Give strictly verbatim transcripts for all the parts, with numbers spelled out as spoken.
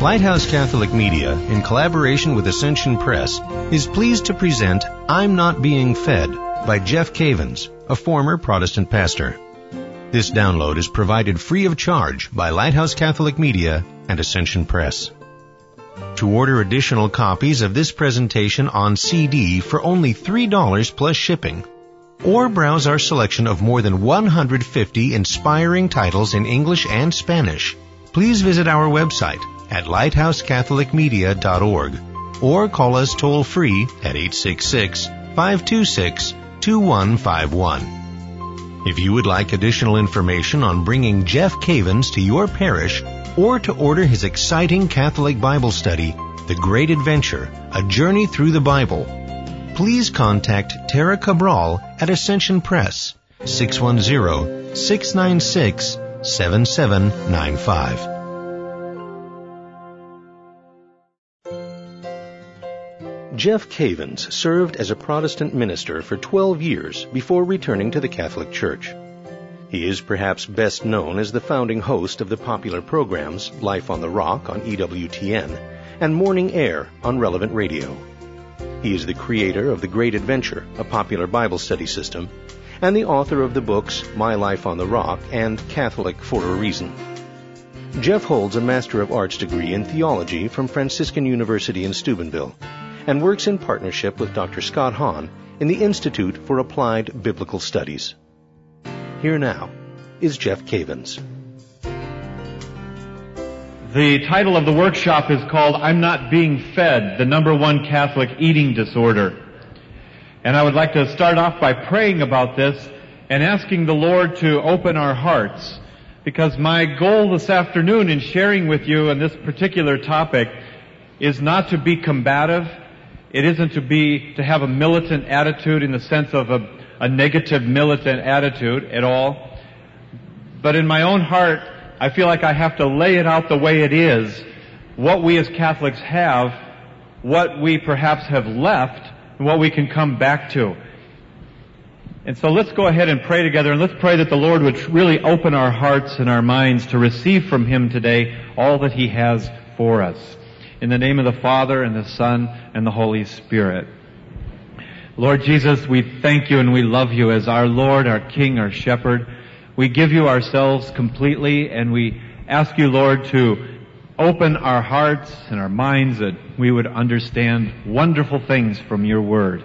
Lighthouse Catholic Media, in collaboration with Ascension Press, is pleased to present I'm Not Being Fed by Jeff Cavins, a former Protestant pastor. This download is provided free of charge by Lighthouse Catholic Media and Ascension Press. To order additional copies of this presentation on C D for only three dollars plus shipping, or browse our selection of more than one hundred fifty inspiring titles in English and Spanish, please visit our website at lighthouse catholic media dot org or call us toll-free at eight six six, five two six, two one five one. If you would like additional information on bringing Jeff Cavins to your parish or to order his exciting Catholic Bible study, The Great Adventure, A Journey Through the Bible, please contact Tara Cabral at Ascension Press, six one zero, six nine six, seven seven nine five. Jeff Cavins served as a Protestant minister for twelve years before returning to the Catholic Church. He is perhaps best known as the founding host of the popular programs Life on the Rock on E W T N and Morning Air on Relevant Radio. He is the creator of The Great Adventure, a popular Bible study system, and the author of the books My Life on the Rock and Catholic for a Reason. Jeff holds a Master of Arts degree in theology from Franciscan University in Steubenville and works in partnership with Doctor Scott Hahn in the Institute for Applied Biblical Studies. Here now is Jeff Cavins. The title of the workshop is called I'm Not Being Fed, the Number One Catholic Eating Disorder. And I would like to start off by praying about this and asking the Lord to open our hearts, because my goal this afternoon in sharing with you on this particular topic is not to be combative. It isn't to be, to have a militant attitude in the sense of a, a negative militant attitude at all. But in my own heart, I feel like I have to lay it out the way it is, what we as Catholics have, what we perhaps have left, and what we can come back to. And so let's go ahead and pray together, and let's pray that the Lord would really open our hearts and our minds to receive from Him today all that He has for us. In the name of the Father, and the Son, and the Holy Spirit. Lord Jesus, we thank You and we love You as our Lord, our King, our Shepherd. We give You ourselves completely, and we ask You, Lord, to open our hearts and our minds that we would understand wonderful things from Your Word.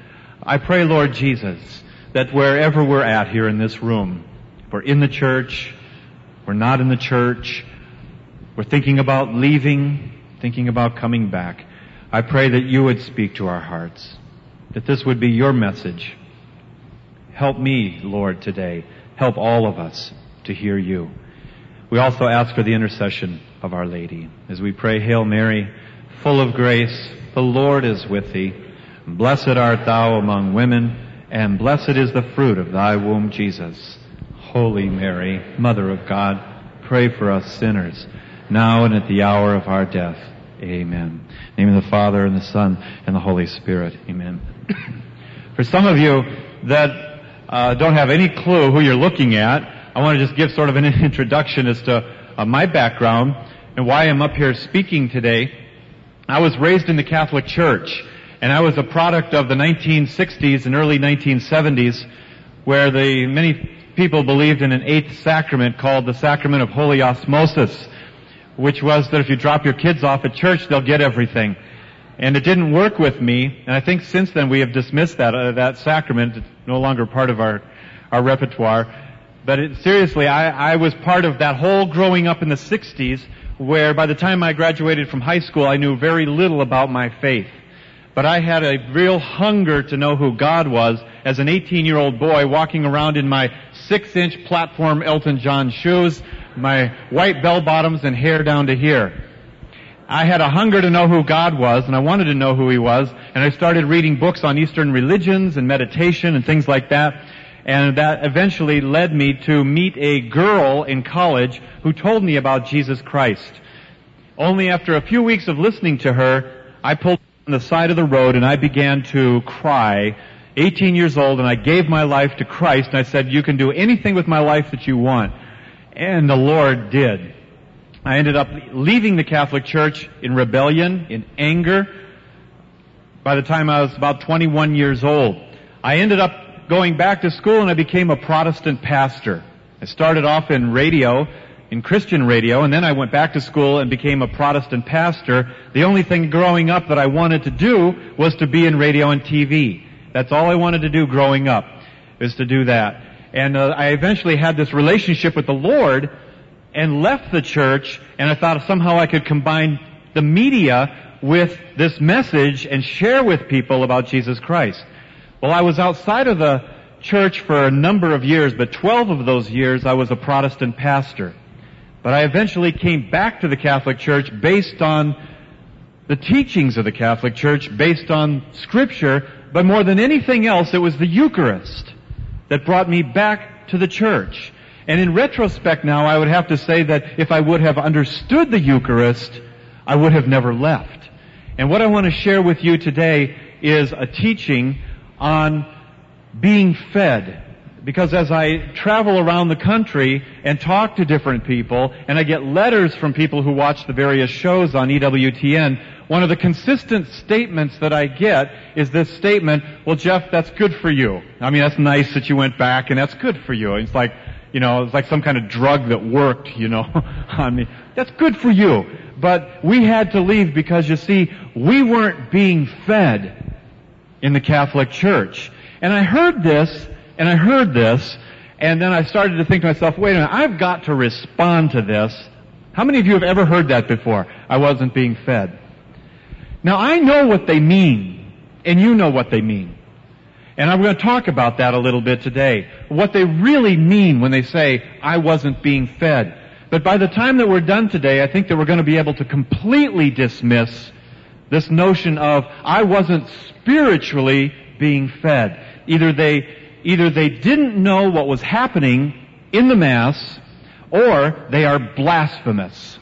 I pray, Lord Jesus, that wherever we're at here in this room, if we're in the church, we're not in the church, we're thinking about leaving, thinking about coming back, I pray that You would speak to our hearts, that this would be Your message. Help me, Lord, today. Help all of us to hear You. We also ask for the intercession of Our Lady as we pray, Hail Mary, full of grace, the Lord is with Thee. Blessed art Thou among women, and blessed is the fruit of Thy womb, Jesus. Holy Mary, Mother of God, pray for us sinners, now and at the hour of our death. Amen. In the name of the Father, and the Son, and the Holy Spirit. Amen. For some of you that uh, don't have any clue who you're looking at, I want to just give sort of an introduction as to uh, my background and why I'm up here speaking today. I was raised in the Catholic Church, and I was a product of the nineteen sixties and early nineteen seventies, where the many people believed in an eighth sacrament called the Sacrament of Holy Osmosis, which was that if you drop your kids off at church, they'll get everything. And it didn't work with me, and I think since then we have dismissed that uh, that sacrament. It's no longer part of our our repertoire. But it, seriously, I, I was part of that whole growing up in the sixties, where by the time I graduated from high school, I knew very little about my faith. But I had a real hunger to know who God was as an eighteen-year-old boy walking around in my six-inch platform Elton John shoes, my white bell-bottoms, and hair down to here. I had a hunger to know who God was, and I wanted to know who He was, and I started reading books on Eastern religions and meditation and things like that, and that eventually led me to meet a girl in college who told me about Jesus Christ. Only after a few weeks of listening to her, I pulled on the side of the road and I began to cry, eighteen years old, and I gave my life to Christ, and I said, "You can do anything with my life that you want." And the Lord did. I ended up leaving the Catholic Church in rebellion, in anger, by the time I was about twenty-one years old. I ended up going back to school and I became a Protestant pastor. I started off in radio, in Christian radio, and then I went back to school and became a Protestant pastor. The only thing growing up that I wanted to do was to be in radio and T V. That's all I wanted to do growing up, is to do that. And uh, I eventually had this relationship with the Lord and left the church, and I thought somehow I could combine the media with this message and share with people about Jesus Christ. Well, I was outside of the church for a number of years, but twelve of those years I was a Protestant pastor. But I eventually came back to the Catholic Church based on the teachings of the Catholic Church, based on Scripture, but more than anything else, it was the Eucharist that brought me back to the church. And in retrospect now, I would have to say that if I would have understood the Eucharist, I would have never left. And what I want to share with you today is a teaching on being fed. Because as I travel around the country and talk to different people, and I get letters from people who watch the various shows on E W T N, one of the consistent statements that I get is this statement, well, Jeff, that's good for you. I mean, that's nice that you went back, and that's good for you. It's like, you know, it's like some kind of drug that worked, you know, on me. That's good for you. But we had to leave because, you see, we weren't being fed in the Catholic Church. And I heard this, and I heard this, and then I started to think to myself, wait a minute, I've got to respond to this. How many of you have ever heard that before? I wasn't being fed. Now, I know what they mean, and you know what they mean. And I'm going to talk about that a little bit today. What they really mean when they say, I wasn't being fed. But by the time that we're done today, I think that we're going to be able to completely dismiss this notion of, I wasn't spiritually being fed. Either they, either they didn't know what was happening in the Mass, or they are blasphemous.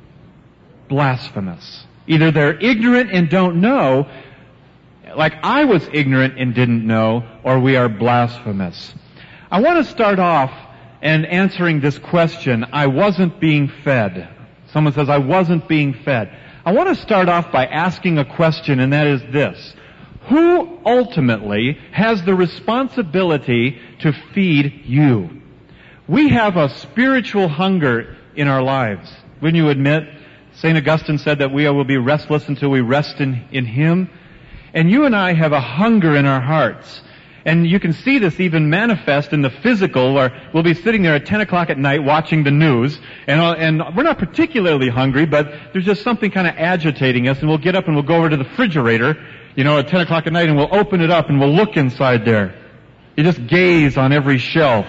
Blasphemous. Either they're ignorant and don't know, like I was ignorant and didn't know, or we are blasphemous. I want to start off and answering this question, I wasn't being fed. Someone says, I wasn't being fed. I want to start off by asking a question, and that is this. Who ultimately has the responsibility to feed you? We have a spiritual hunger in our lives. Wouldn't you admit? Saint Augustine said that we will be restless until we rest in, in Him. And you and I have a hunger in our hearts. And you can see this even manifest in the physical, where we'll be sitting there at ten o'clock at night watching the news, and, and we're not particularly hungry, but there's just something kind of agitating us, and we'll get up and we'll go over to the refrigerator, you know, at ten o'clock at night, and we'll open it up and we'll look inside there. You just gaze on every shelf.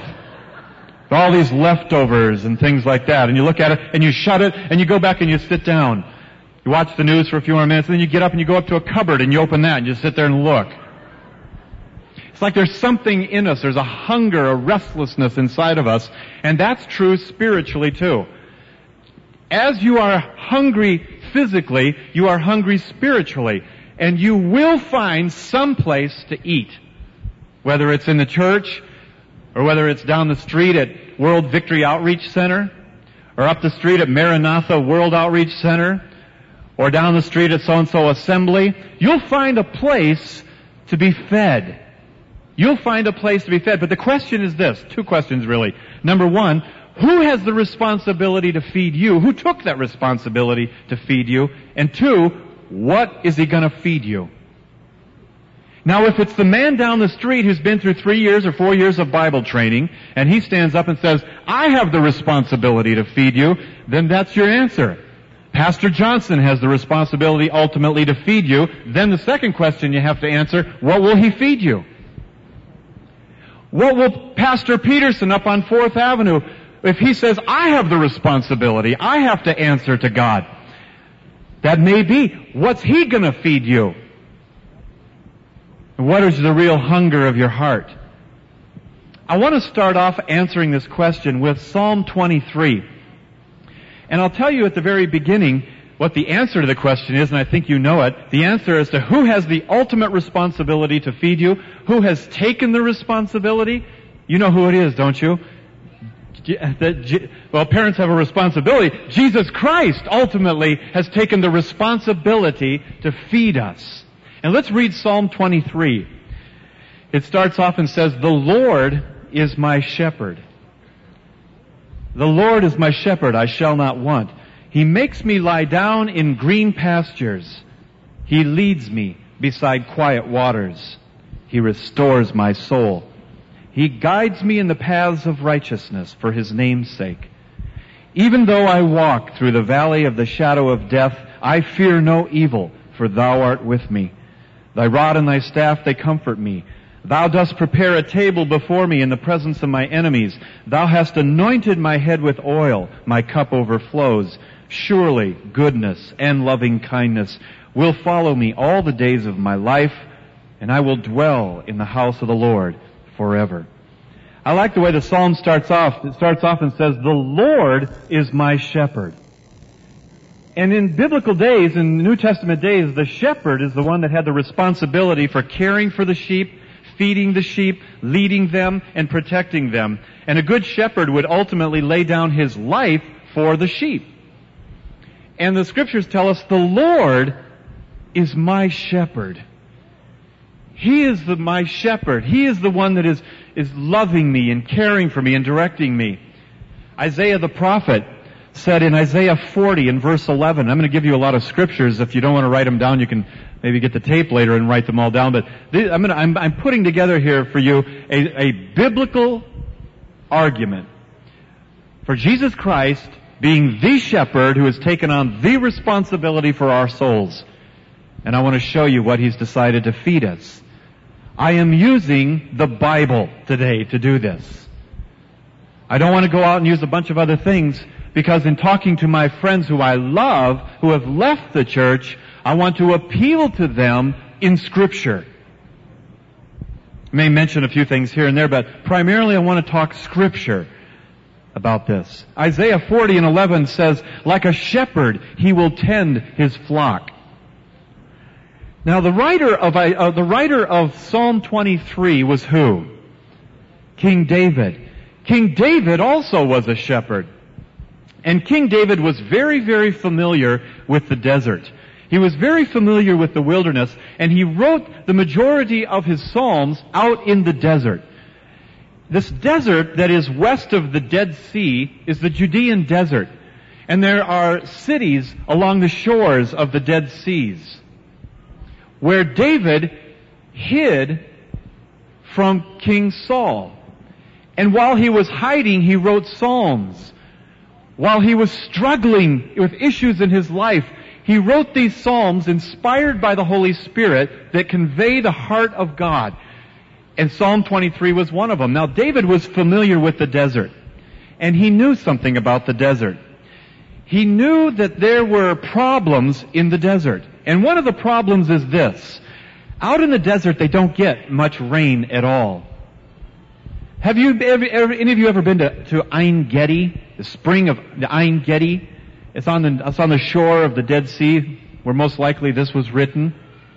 All these leftovers and things like that. And you look at it and you shut it and you go back and you sit down. You watch the news for a few more minutes and then you get up and you go up to a cupboard and you open that and you sit there and look. It's like there's something in us. There's a hunger, a restlessness inside of us. And that's true spiritually too. As you are hungry physically, you are hungry spiritually. And you will find some place to eat. Whether it's in the church, or whether it's down the street at World Victory Outreach Center, or up the street at Maranatha World Outreach Center, or down the street at so-and-so assembly, you'll find a place to be fed. You'll find a place to be fed. But the question is this, two questions really. Number one, who has the responsibility to feed you? Who took that responsibility to feed you? And two, what is He going to feed you? Now, if it's the man down the street who's been through three years or four years of Bible training, and he stands up and says, I have the responsibility to feed you, then that's your answer. Pastor Johnson has the responsibility ultimately to feed you. Then the second question you have to answer, what will he feed you? What will Pastor Peterson up on Fourth Avenue, if he says, I have the responsibility, I have to answer to God? That may be. What's he going to feed you? What is the real hunger of your heart? I want to start off answering this question with Psalm twenty-three. And I'll tell you at the very beginning what the answer to the question is, and I think you know it. The answer is to who has the ultimate responsibility to feed you, who has taken the responsibility. You know who it is, don't you? that, well, parents have a responsibility. Jesus Christ ultimately has taken the responsibility to feed us. And let's read Psalm twenty-three. It starts off and says, "The Lord is my shepherd. The Lord is my shepherd, I shall not want. He makes me lie down in green pastures. He leads me beside quiet waters. He restores my soul. He guides me in the paths of righteousness for His name's sake. Even though I walk through the valley of the shadow of death, I fear no evil, for Thou art with me. Thy rod and Thy staff, they comfort me. Thou dost prepare a table before me in the presence of my enemies. Thou hast anointed my head with oil. My cup overflows. Surely goodness and loving kindness will follow me all the days of my life, and I will dwell in the house of the Lord forever." I like the way the psalm starts off. It starts off and says, "The Lord is my shepherd." And in biblical days, in New Testament days, the shepherd is the one that had the responsibility for caring for the sheep, feeding the sheep, leading them, and protecting them. And a good shepherd would ultimately lay down his life for the sheep. And the Scriptures tell us, "The Lord is my shepherd." He is the, my shepherd. He is the one that is, is loving me and caring for me and directing me. Isaiah the prophet said in Isaiah forty in verse eleven, I'm going to give you a lot of scriptures. If you don't want to write them down, you can maybe get the tape later and write them all down. But this, I'm, going to, I'm, I'm putting together here for you a, a biblical argument for Jesus Christ being the shepherd who has taken on the responsibility for our souls. And I want to show you what He's decided to feed us. I am using the Bible today to do this. I don't want to go out and use a bunch of other things, because in talking to my friends who I love, who have left the church, I want to appeal to them in Scripture. I may mention a few things here and there, but primarily I want to talk Scripture about this. Isaiah forty and eleven says, "Like a shepherd, He will tend His flock." Now, the writer of uh, the writer of Psalm twenty-three was who? King David. King David also was a shepherd. And King David was very, very familiar with the desert. He was very familiar with the wilderness, and he wrote the majority of his psalms out in the desert. This desert that is west of the Dead Sea is the Judean desert. And there are cities along the shores of the Dead Seas where David hid from King Saul. And while he was hiding, he wrote psalms. While he was struggling with issues in his life, he wrote these psalms inspired by the Holy Spirit that convey the heart of God. And Psalm twenty-three was one of them. Now, David was familiar with the desert, and he knew something about the desert. He knew that there were problems in the desert. And one of the problems is this. Out in the desert, they don't get much rain at all. Have you ever, ever any of you ever been to, to Ein Gedi, the spring of the Ein Gedi? It's on the it's on the shore of the Dead Sea, where most likely this was written.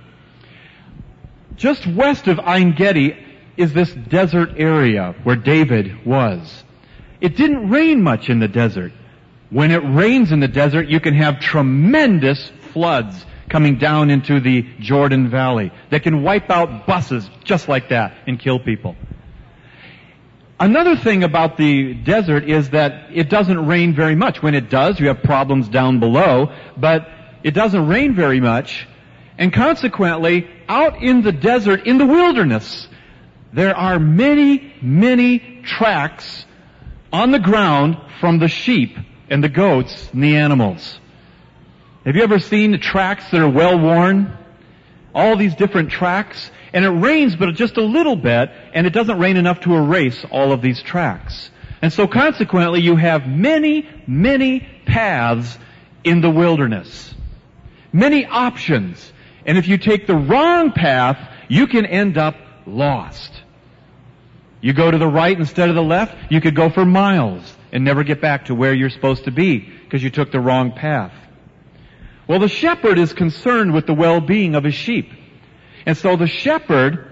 Just west of Ein Gedi is this desert area where David was. It didn't rain much in the desert. When it rains in the desert, you can have tremendous floods coming down into the Jordan Valley that can wipe out buses just like that and kill people. Another thing about the desert is that it doesn't rain very much. When it does, you have problems down below, but it doesn't rain very much. And consequently, out in the desert, in the wilderness, there are many, many tracks on the ground from the sheep and the goats and the animals. Have you ever seen the tracks that are well worn? All these different tracks. And it rains but just a little bit, and it doesn't rain enough to erase all of these tracks. And so consequently, you have many, many paths in the wilderness. Many options. And if you take the wrong path, you can end up lost. You go to the right instead of the left, you could go for miles and never get back to where you're supposed to be because you took the wrong path. Well, the shepherd is concerned with the well-being of his sheep. And so the shepherd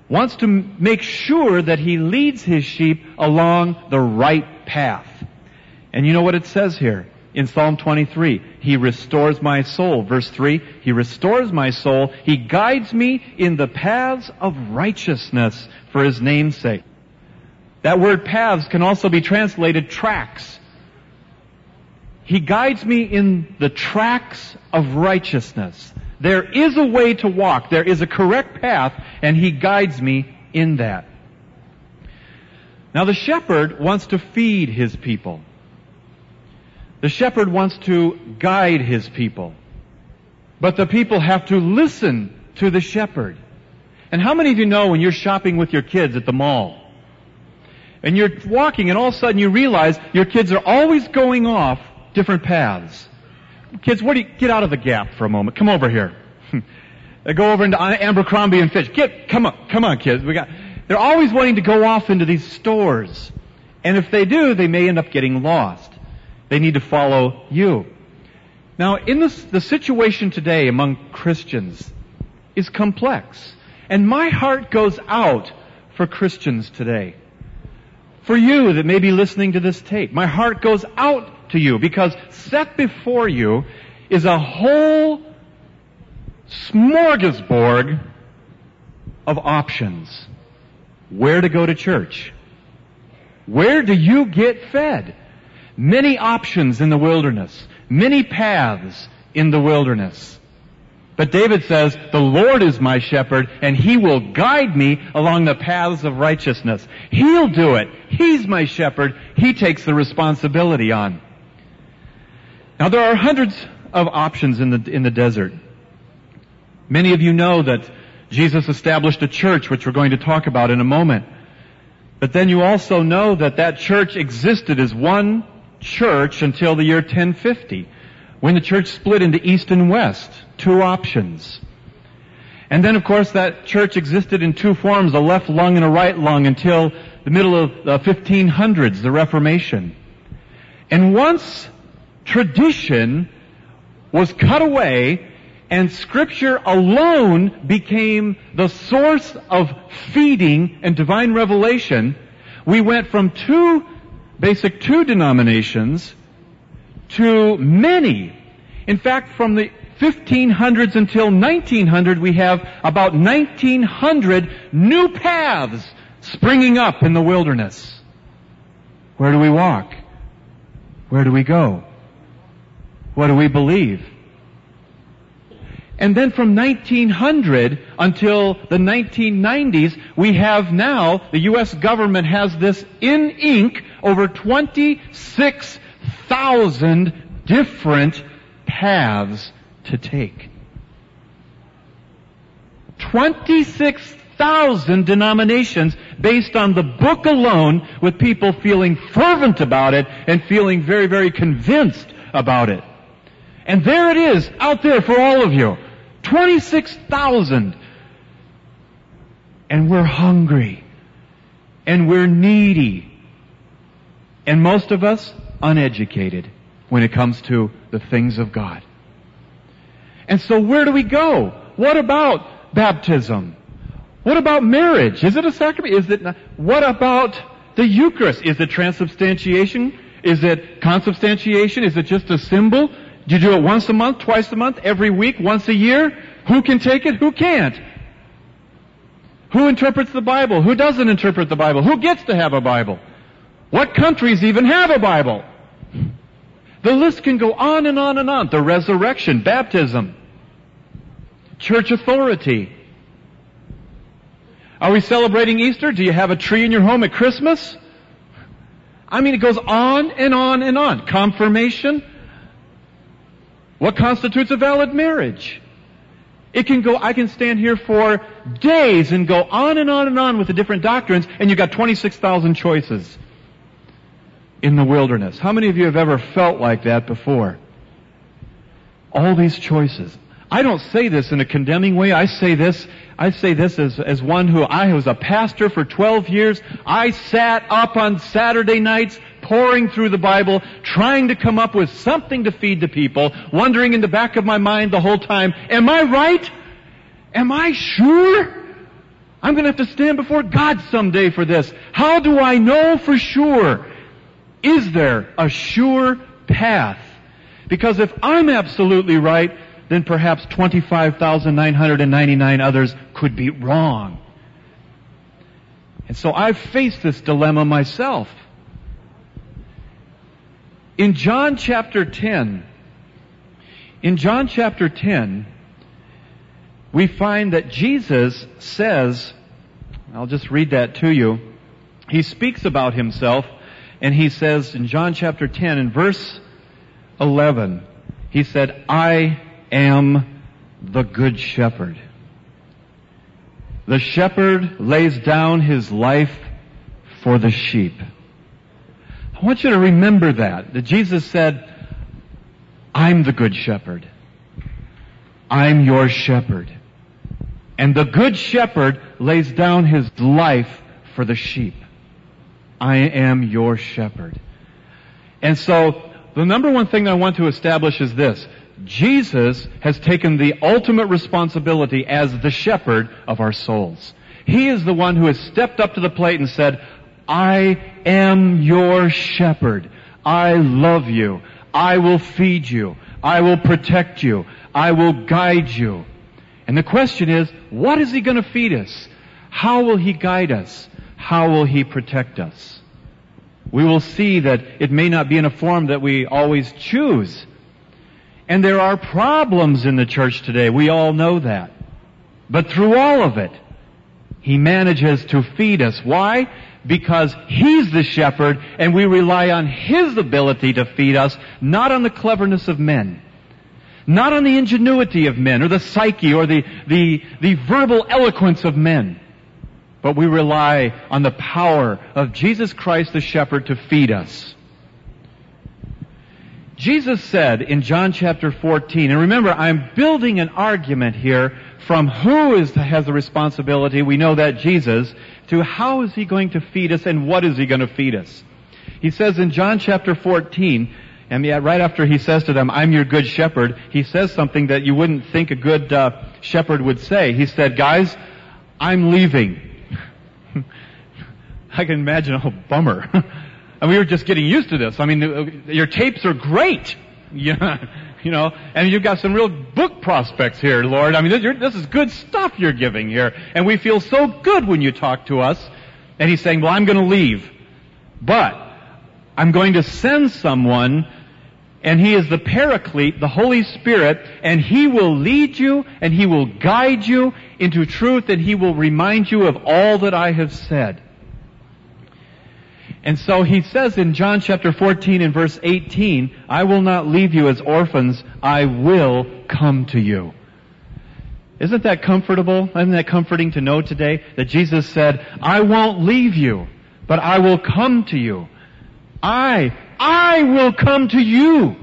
wants to make sure that he leads his sheep along the right path. And you know what it says here in Psalm twenty-three? He restores my soul. Verse three, He restores my soul. He guides me in the paths of righteousness for His name's sake. That word paths can also be translated tracks. He guides me in the tracks of righteousness. There is a way to walk. There is a correct path, and He guides me in that. Now the shepherd wants to feed his people. The shepherd wants to guide his people. But the people have to listen to the shepherd. And how many of you know when you're shopping with your kids at the mall, and you're walking and all of a sudden you realize your kids are always going off different paths? Kids, what do you, get out of the gap for a moment. Come over here. Go over into Abercrombie and Fitch. Get, come on, come on kids. We got, they're always wanting to go off into these stores. And if they do, they may end up getting lost. They need to follow you. Now, in this, the situation today among Christians is complex. And my heart goes out for Christians today. For you that may be listening to this tape, my heart goes out to you because set before you is a whole smorgasbord of options. Where to go to church? Where do you get fed? Many options in the wilderness. Many paths in the wilderness. But David says, the Lord is my shepherd, and He will guide me along the paths of righteousness. He'll do it. He's my shepherd. He takes the responsibility on. Now there are hundreds of options in the, in the desert. Many of you know that Jesus established a church, which we're going to talk about in a moment. But then you also know that that church existed as one church until the year ten fifty, when the church split into East and West, two options. And then, of course, that church existed in two forms, a left lung and a right lung, until the middle of the fifteen hundreds, the Reformation. And once tradition was cut away and Scripture alone became the source of feeding and divine revelation, we went from two, basic two denominations to many. In fact, from the fifteen hundreds until nineteen hundred, we have about nineteen hundred new paths springing up in the wilderness. Where do we walk? Where do we go? What do we believe? And then from nineteen hundred until the nineteen nineties, we have now, the U S government has this in ink, over twenty-six thousand different paths to take. twenty-six thousand denominations based on the book alone, with people feeling fervent about it and feeling very, very convinced about it. And there it is, out there for all of you. twenty-six thousand. And we're hungry. And we're needy. And most of us uneducated when it comes to the things of God. And so where do we go? What about baptism? What about marriage? Is it a sacrament? Is it not? What about the Eucharist? Is it transubstantiation? Is it consubstantiation? Is it just a symbol? Do you do it once a month, twice a month, every week, once a year? Who can take it? Who can't? Who interprets the Bible? Who doesn't interpret the Bible? Who gets to have a Bible? What countries even have a Bible? The list can go on and on and on. The resurrection, baptism, church authority. Are we celebrating Easter? Do you have a tree in your home at Christmas? I mean, it goes on and on and on. Confirmation. What constitutes a valid marriage? It can go, I can stand here for days and go on and on and on with the different doctrines, and you've got twenty-six thousand choices in the wilderness. How many of you have ever felt like that before? All these choices. I don't say this in a condemning way. I say this, I say this as, as one who, I was a pastor for twelve years. I sat up on Saturday nights pouring through the Bible, trying to come up with something to feed the people, wondering in the back of my mind the whole time, am I right? Am I sure? I'm going to have to stand before God someday for this. How do I know for sure? Is there a sure path? Because if I'm absolutely right, then perhaps twenty-five thousand nine hundred ninety-nine others could be wrong. And so I've faced this dilemma myself. In John chapter ten, in John chapter ten, we find that Jesus says, I'll just read that to you. He speaks about himself, and he says in John chapter ten, in verse eleven, he said, I am the good shepherd. The shepherd lays down his life for the sheep. I want you to remember that, that Jesus said, I'm the good shepherd. I'm your shepherd. And the good shepherd lays down his life for the sheep. I am your shepherd. And so, the number one thing that I want to establish is this. Jesus has taken the ultimate responsibility as the shepherd of our souls. He is the one who has stepped up to the plate and said, I am your shepherd. I love you. I will feed you. I will protect you. I will guide you. And the question is, what is He going to feed us? How will He guide us? How will He protect us? We will see that it may not be in a form that we always choose. And there are problems in the church today. We all know that. But through all of it, He manages to feed us. Why? Because He's the shepherd, and we rely on His ability to feed us, not on the cleverness of men. Not on the ingenuity of men, or the psyche, or the, the, the verbal eloquence of men. But we rely on the power of Jesus Christ the shepherd to feed us. Jesus said in John chapter fourteen, and remember, I'm building an argument here from who is has the responsibility, we know that Jesus, to how is He going to feed us and what is He going to feed us. He says in John chapter fourteen, and yet right after He says to them, I'm your good shepherd, He says something that you wouldn't think a good uh, shepherd would say. He said, guys, I'm leaving. I can imagine, oh, bummer. And we were just getting used to this. I mean, your tapes are great. Yeah, you know, and you've got some real book prospects here, Lord. I mean, this is good stuff you're giving here. And we feel so good when you talk to us. And He's saying, well, I'm going to leave. But I'm going to send someone, and He is the Paraclete, the Holy Spirit, and He will lead you, and He will guide you into truth, and He will remind you of all that I have said. And so He says in John chapter fourteen and verse eighteen, I will not leave you as orphans, I will come to you. Isn't that comfortable? Isn't that comforting to know today that Jesus said, I won't leave you, but I will come to you. I, I will come to you.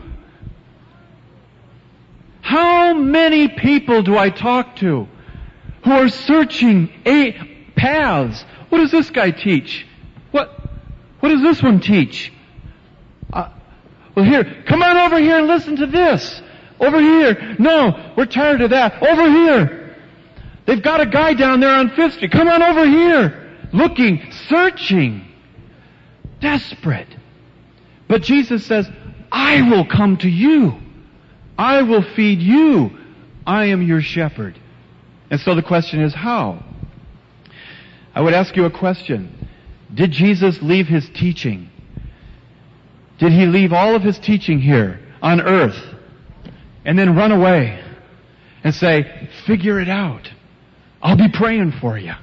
How many people do I talk to who are searching a paths? What does this guy teach? What, what does this one teach? Uh, well, here, come on over here and listen to this. Over here. No, we're tired of that. Over here. They've got a guy down there on Fifth Street. Come on over here. Looking, searching, desperate. But Jesus says, I will come to you. I will feed you. I am your shepherd. And so the question is, how? I would ask you a question. Did Jesus leave His teaching? Did He leave all of His teaching here on earth and then run away and say, figure it out. I'll be praying for you.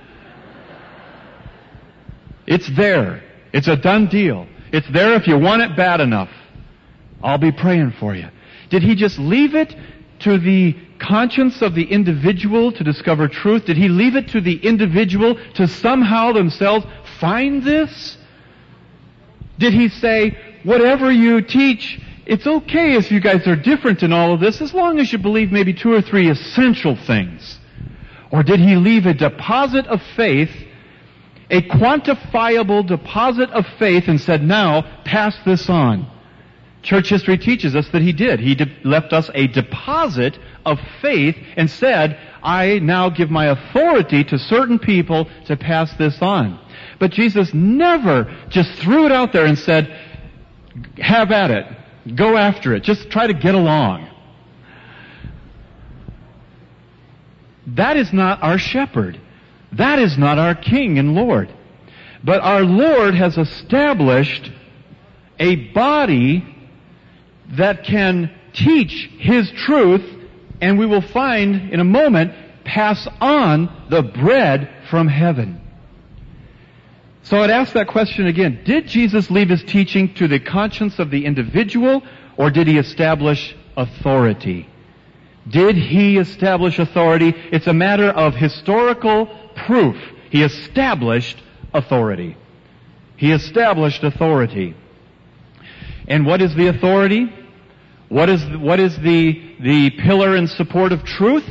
It's there. It's a done deal. It's there if you want it bad enough. I'll be praying for you. Did He just leave it to the conscience of the individual to discover truth? Did He leave it to the individual to somehow themselves find this? Did He say, whatever you teach, it's okay if you guys are different in all of this, as long as you believe maybe two or three essential things? Or did He leave a deposit of faith, a quantifiable deposit of faith, and said, now, pass this on. Church history teaches us that he did. He de- left us a deposit of faith and said, I now give my authority to certain people to pass this on. But Jesus never just threw it out there and said, have at it. Go after it. Just try to get along. That is not our shepherd. That is not our King and Lord. But our Lord has established a body that can teach His truth, and we will find in a moment, pass on the bread from heaven. So I'd ask that question again. Did Jesus leave His teaching to the conscience of the individual, or did He establish authority? Did He establish authority? It's a matter of historical proof. He established authority. He established authority. And what is the authority? What is, what is the, the pillar and support of truth?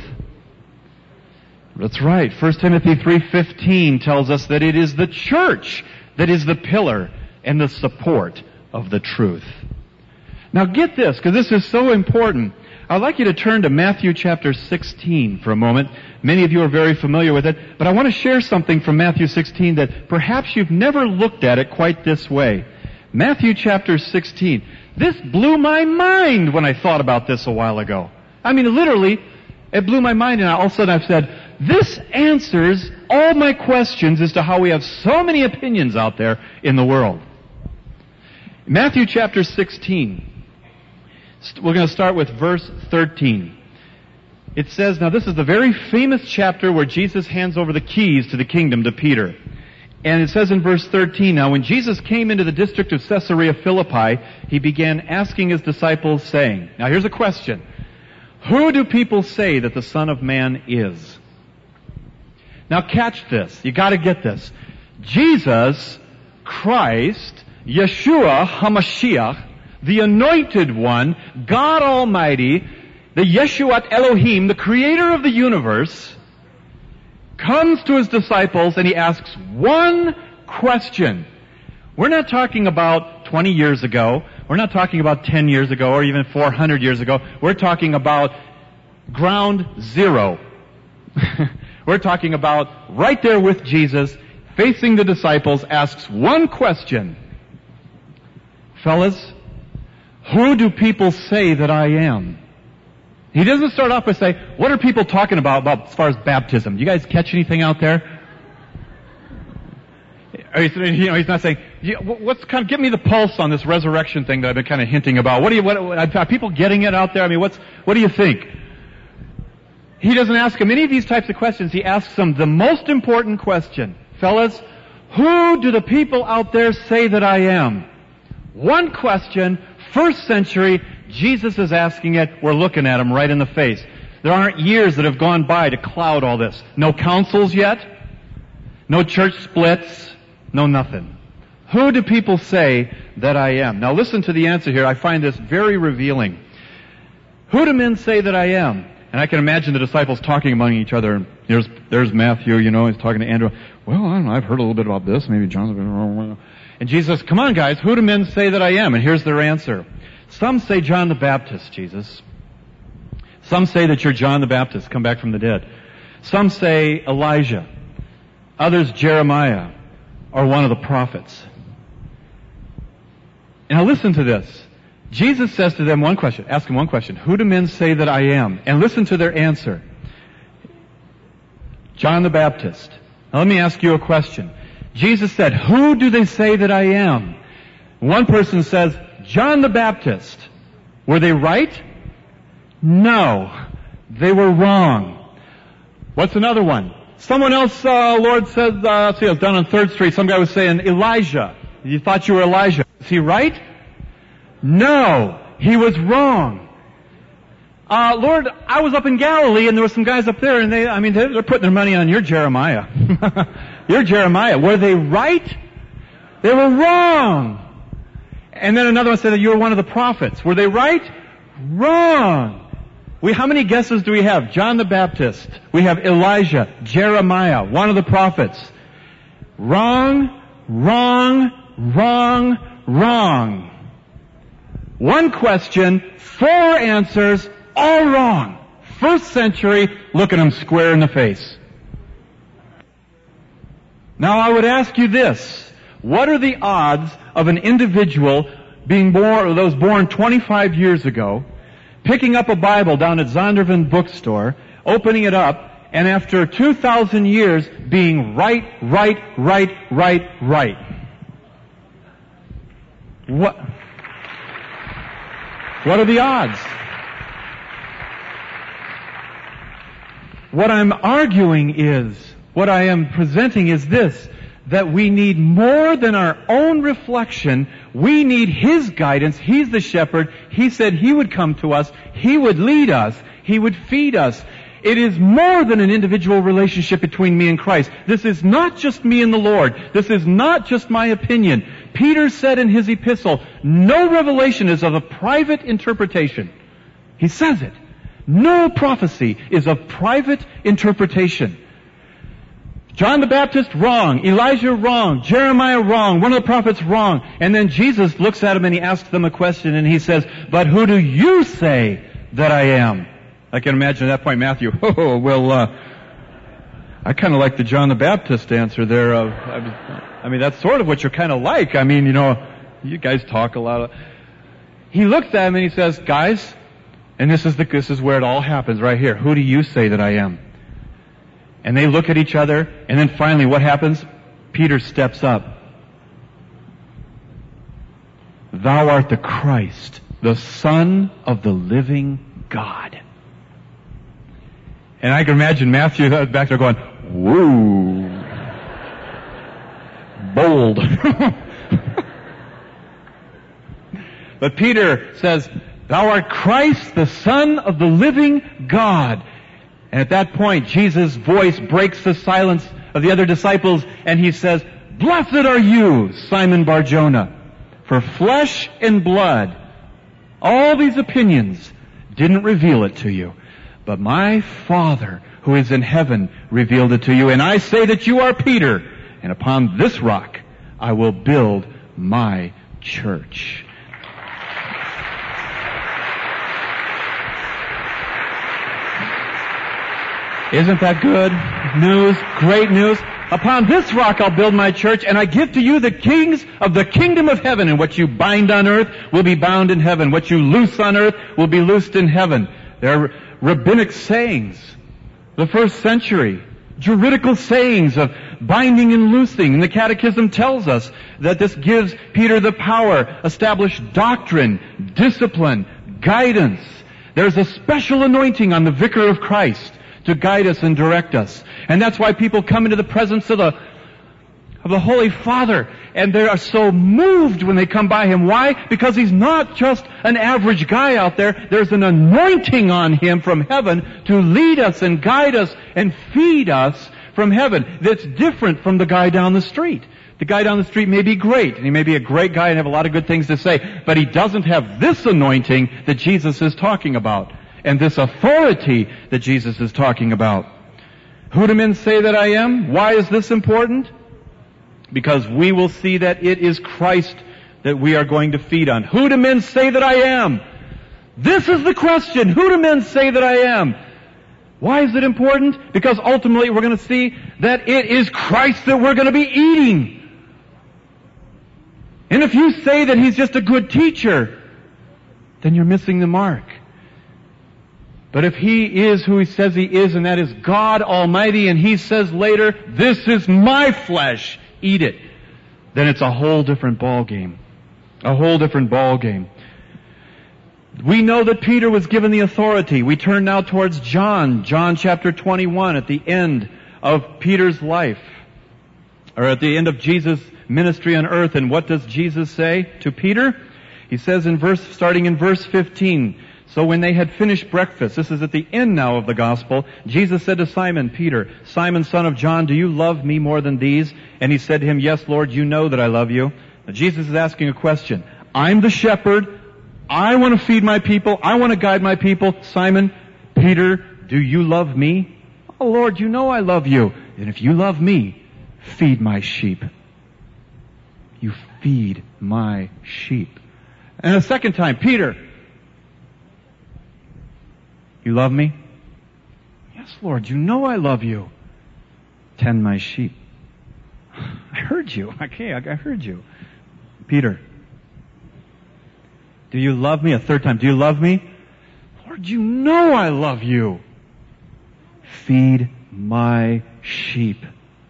That's right. First Timothy three fifteen tells us that it is the church that is the pillar and the support of the truth. Now get this, because this is so important. I'd like you to turn to Matthew chapter sixteen for a moment. Many of you are very familiar with it, but I want to share something from Matthew sixteen that perhaps you've never looked at it quite this way. Matthew chapter sixteen. This blew my mind when I thought about this a while ago. I mean, literally, it blew my mind, and all of a sudden I've said, this answers all my questions as to how we have so many opinions out there in the world. Matthew chapter sixteen. We're going to start with verse thirteen. It says, now this is the very famous chapter where Jesus hands over the keys to the kingdom to Peter. And it says in verse thirteen, now when Jesus came into the district of Caesarea Philippi, He began asking His disciples, saying, now here's a question. Who do people say that the Son of Man is? Now catch this. You gotta get this. Jesus Christ, Yeshua HaMashiach, the Anointed One, God Almighty, the Yeshuat Elohim, the Creator of the universe, comes to His disciples and He asks one question. We're not talking about twenty years ago. We're not talking about ten years ago or even four hundred years ago. We're talking about ground zero. We're talking about right there with Jesus, facing the disciples, asks one question. Fellas, who do people say that I am? He doesn't start off by saying, what are people talking about, about as far as baptism? You guys catch anything out there? You know, he's not saying, what's kind of, give me the pulse on this resurrection thing that I've been kind of hinting about. What do you, what, are people getting it out there? I mean, what's, what do you think? He doesn't ask them any of these types of questions. He asks them the most important question. Fellas, who do the people out there say that I am? One question, first century, Jesus is asking it. We're looking at Him right in the face. There aren't years that have gone by to cloud all this. No councils yet. No church splits. No nothing. Who do people say that I am? Now listen to the answer here. I find this very revealing. Who do men say that I am? And I can imagine the disciples talking among each other. And there's, there's Matthew, you know, he's talking to Andrew. Well, I don't know, I've heard a little bit about this. Maybe John. And Jesus, come on guys, who do men say that I am? And here's their answer. Some say John the Baptist, Jesus. Some say that you're John the Baptist, come back from the dead. Some say Elijah. Others Jeremiah, or one of the prophets. Now listen to this. Jesus says to them one question, ask them one question. Who do men say that I am? And listen to their answer. John the Baptist. Now let me ask you a question. Jesus said, who do they say that I am? One person says, John the Baptist. Were they right? No. They were wrong. What's another one? Someone else, uh, Lord said, uh, see, I was down on third Street, some guy was saying, Elijah. You thought you were Elijah. Is he right? No. He was wrong. Uh, Lord, I was up in Galilee and there were some guys up there and they, I mean, they're putting their money on your Jeremiah. You're Jeremiah. Were they right? They were wrong. And then another one said that you were one of the prophets. Were they right? Wrong. We, how many guesses do we have? John the Baptist. We have Elijah, Jeremiah, one of the prophets. Wrong, wrong, wrong, wrong. One question, four answers, all wrong. First century, look at him square in the face. Now I would ask you this. What are the odds of an individual being born, or those born twenty-five years ago, picking up a Bible down at Zondervan bookstore, opening it up, and after two thousand years being right, right, right, right, right? What? What are the odds? What I'm arguing is, what I am presenting is this, that we need more than our own reflection. We need His guidance. He's the shepherd. He said He would come to us. He would lead us. He would feed us. It is more than an individual relationship between me and Christ. This is not just me and the Lord. This is not just my opinion. Peter said in his epistle, no revelation is of a private interpretation. He says it. No prophecy is of private interpretation. John the Baptist, wrong. Elijah, wrong. Jeremiah, wrong. One of the prophets, wrong. And then Jesus looks at them and He asks them a question and He says, but who do you say that I am? I can imagine at that point Matthew, oh, well, uh, I kind of like the John the Baptist answer there. Of, I mean, that's sort of what you're kind of like. I mean, you know, you guys talk a lot of... He looks at them and He says, guys, and this is the, this is where it all happens right here. Who do you say that I am? And they look at each other, and then finally what happens? Peter steps up. Thou art the Christ, the Son of the living God. And I can imagine Matthew back there going, whoa, bold. But Peter says, thou art Christ, the Son of the living God. And at that point, Jesus' voice breaks the silence of the other disciples, and He says, blessed are you, Simon Bar-Jonah, for flesh and blood, all these opinions, didn't reveal it to you, but my Father who is in heaven revealed it to you. And I say that you are Peter, and upon this rock I will build my church. Isn't that good news? Great news. Upon this rock I'll build my church, and I give to you the kings of the kingdom of heaven. And what you bind on earth will be bound in heaven. What you loose on earth will be loosed in heaven. There are rabbinic sayings, the first century, juridical sayings of binding and loosing. And the Catechism tells us that this gives Peter the power, establish doctrine, discipline, guidance. There's a special anointing on the vicar of Christ to guide us and direct us. And that's why people come into the presence of the of the Holy Father, and they are so moved when they come by Him. Why? Because He's not just an average guy out there. There's an anointing on Him from heaven to lead us and guide us and feed us from heaven that's different from the guy down the street. The guy down the street may be great, and he may be a great guy and have a lot of good things to say, but he doesn't have this anointing that Jesus is talking about, and this authority that Jesus is talking about. Who do men say that I am? Why is this important? Because we will see that it is Christ that we are going to feed on. Who do men say that I am? This is the question. Who do men say that I am? Why is it important? Because ultimately we're going to see that it is Christ that we're going to be eating. And if you say that He's just a good teacher, then you're missing the mark. But if He is who He says He is, and that is God Almighty, and He says later, this is my flesh, eat it, then it's a whole different ball game. A whole different ball game. We know that Peter was given the authority. We turn now towards John, John chapter twenty-one, at the end of Peter's life, or at the end of Jesus' ministry on earth. And what does Jesus say to Peter? He says in verse, starting in verse fifteen, so when they had finished breakfast, this is at the end now of the gospel, Jesus said to Simon Peter, Simon, son of John, do you love me more than these? And he said to him, yes, Lord, you know that I love you. Now, Jesus is asking a question. I'm the shepherd. I want to feed my people. I want to guide my people. Simon, Peter, do you love me? Oh, Lord, you know I love you. And if you love me, feed my sheep. You feed my sheep. And a second time, Peter, you love me? Yes, Lord, you know I love you. Tend my sheep. I heard you. Okay, I heard you. Peter, do you love me? A third time, do you love me? Lord, you know I love you. Feed my sheep.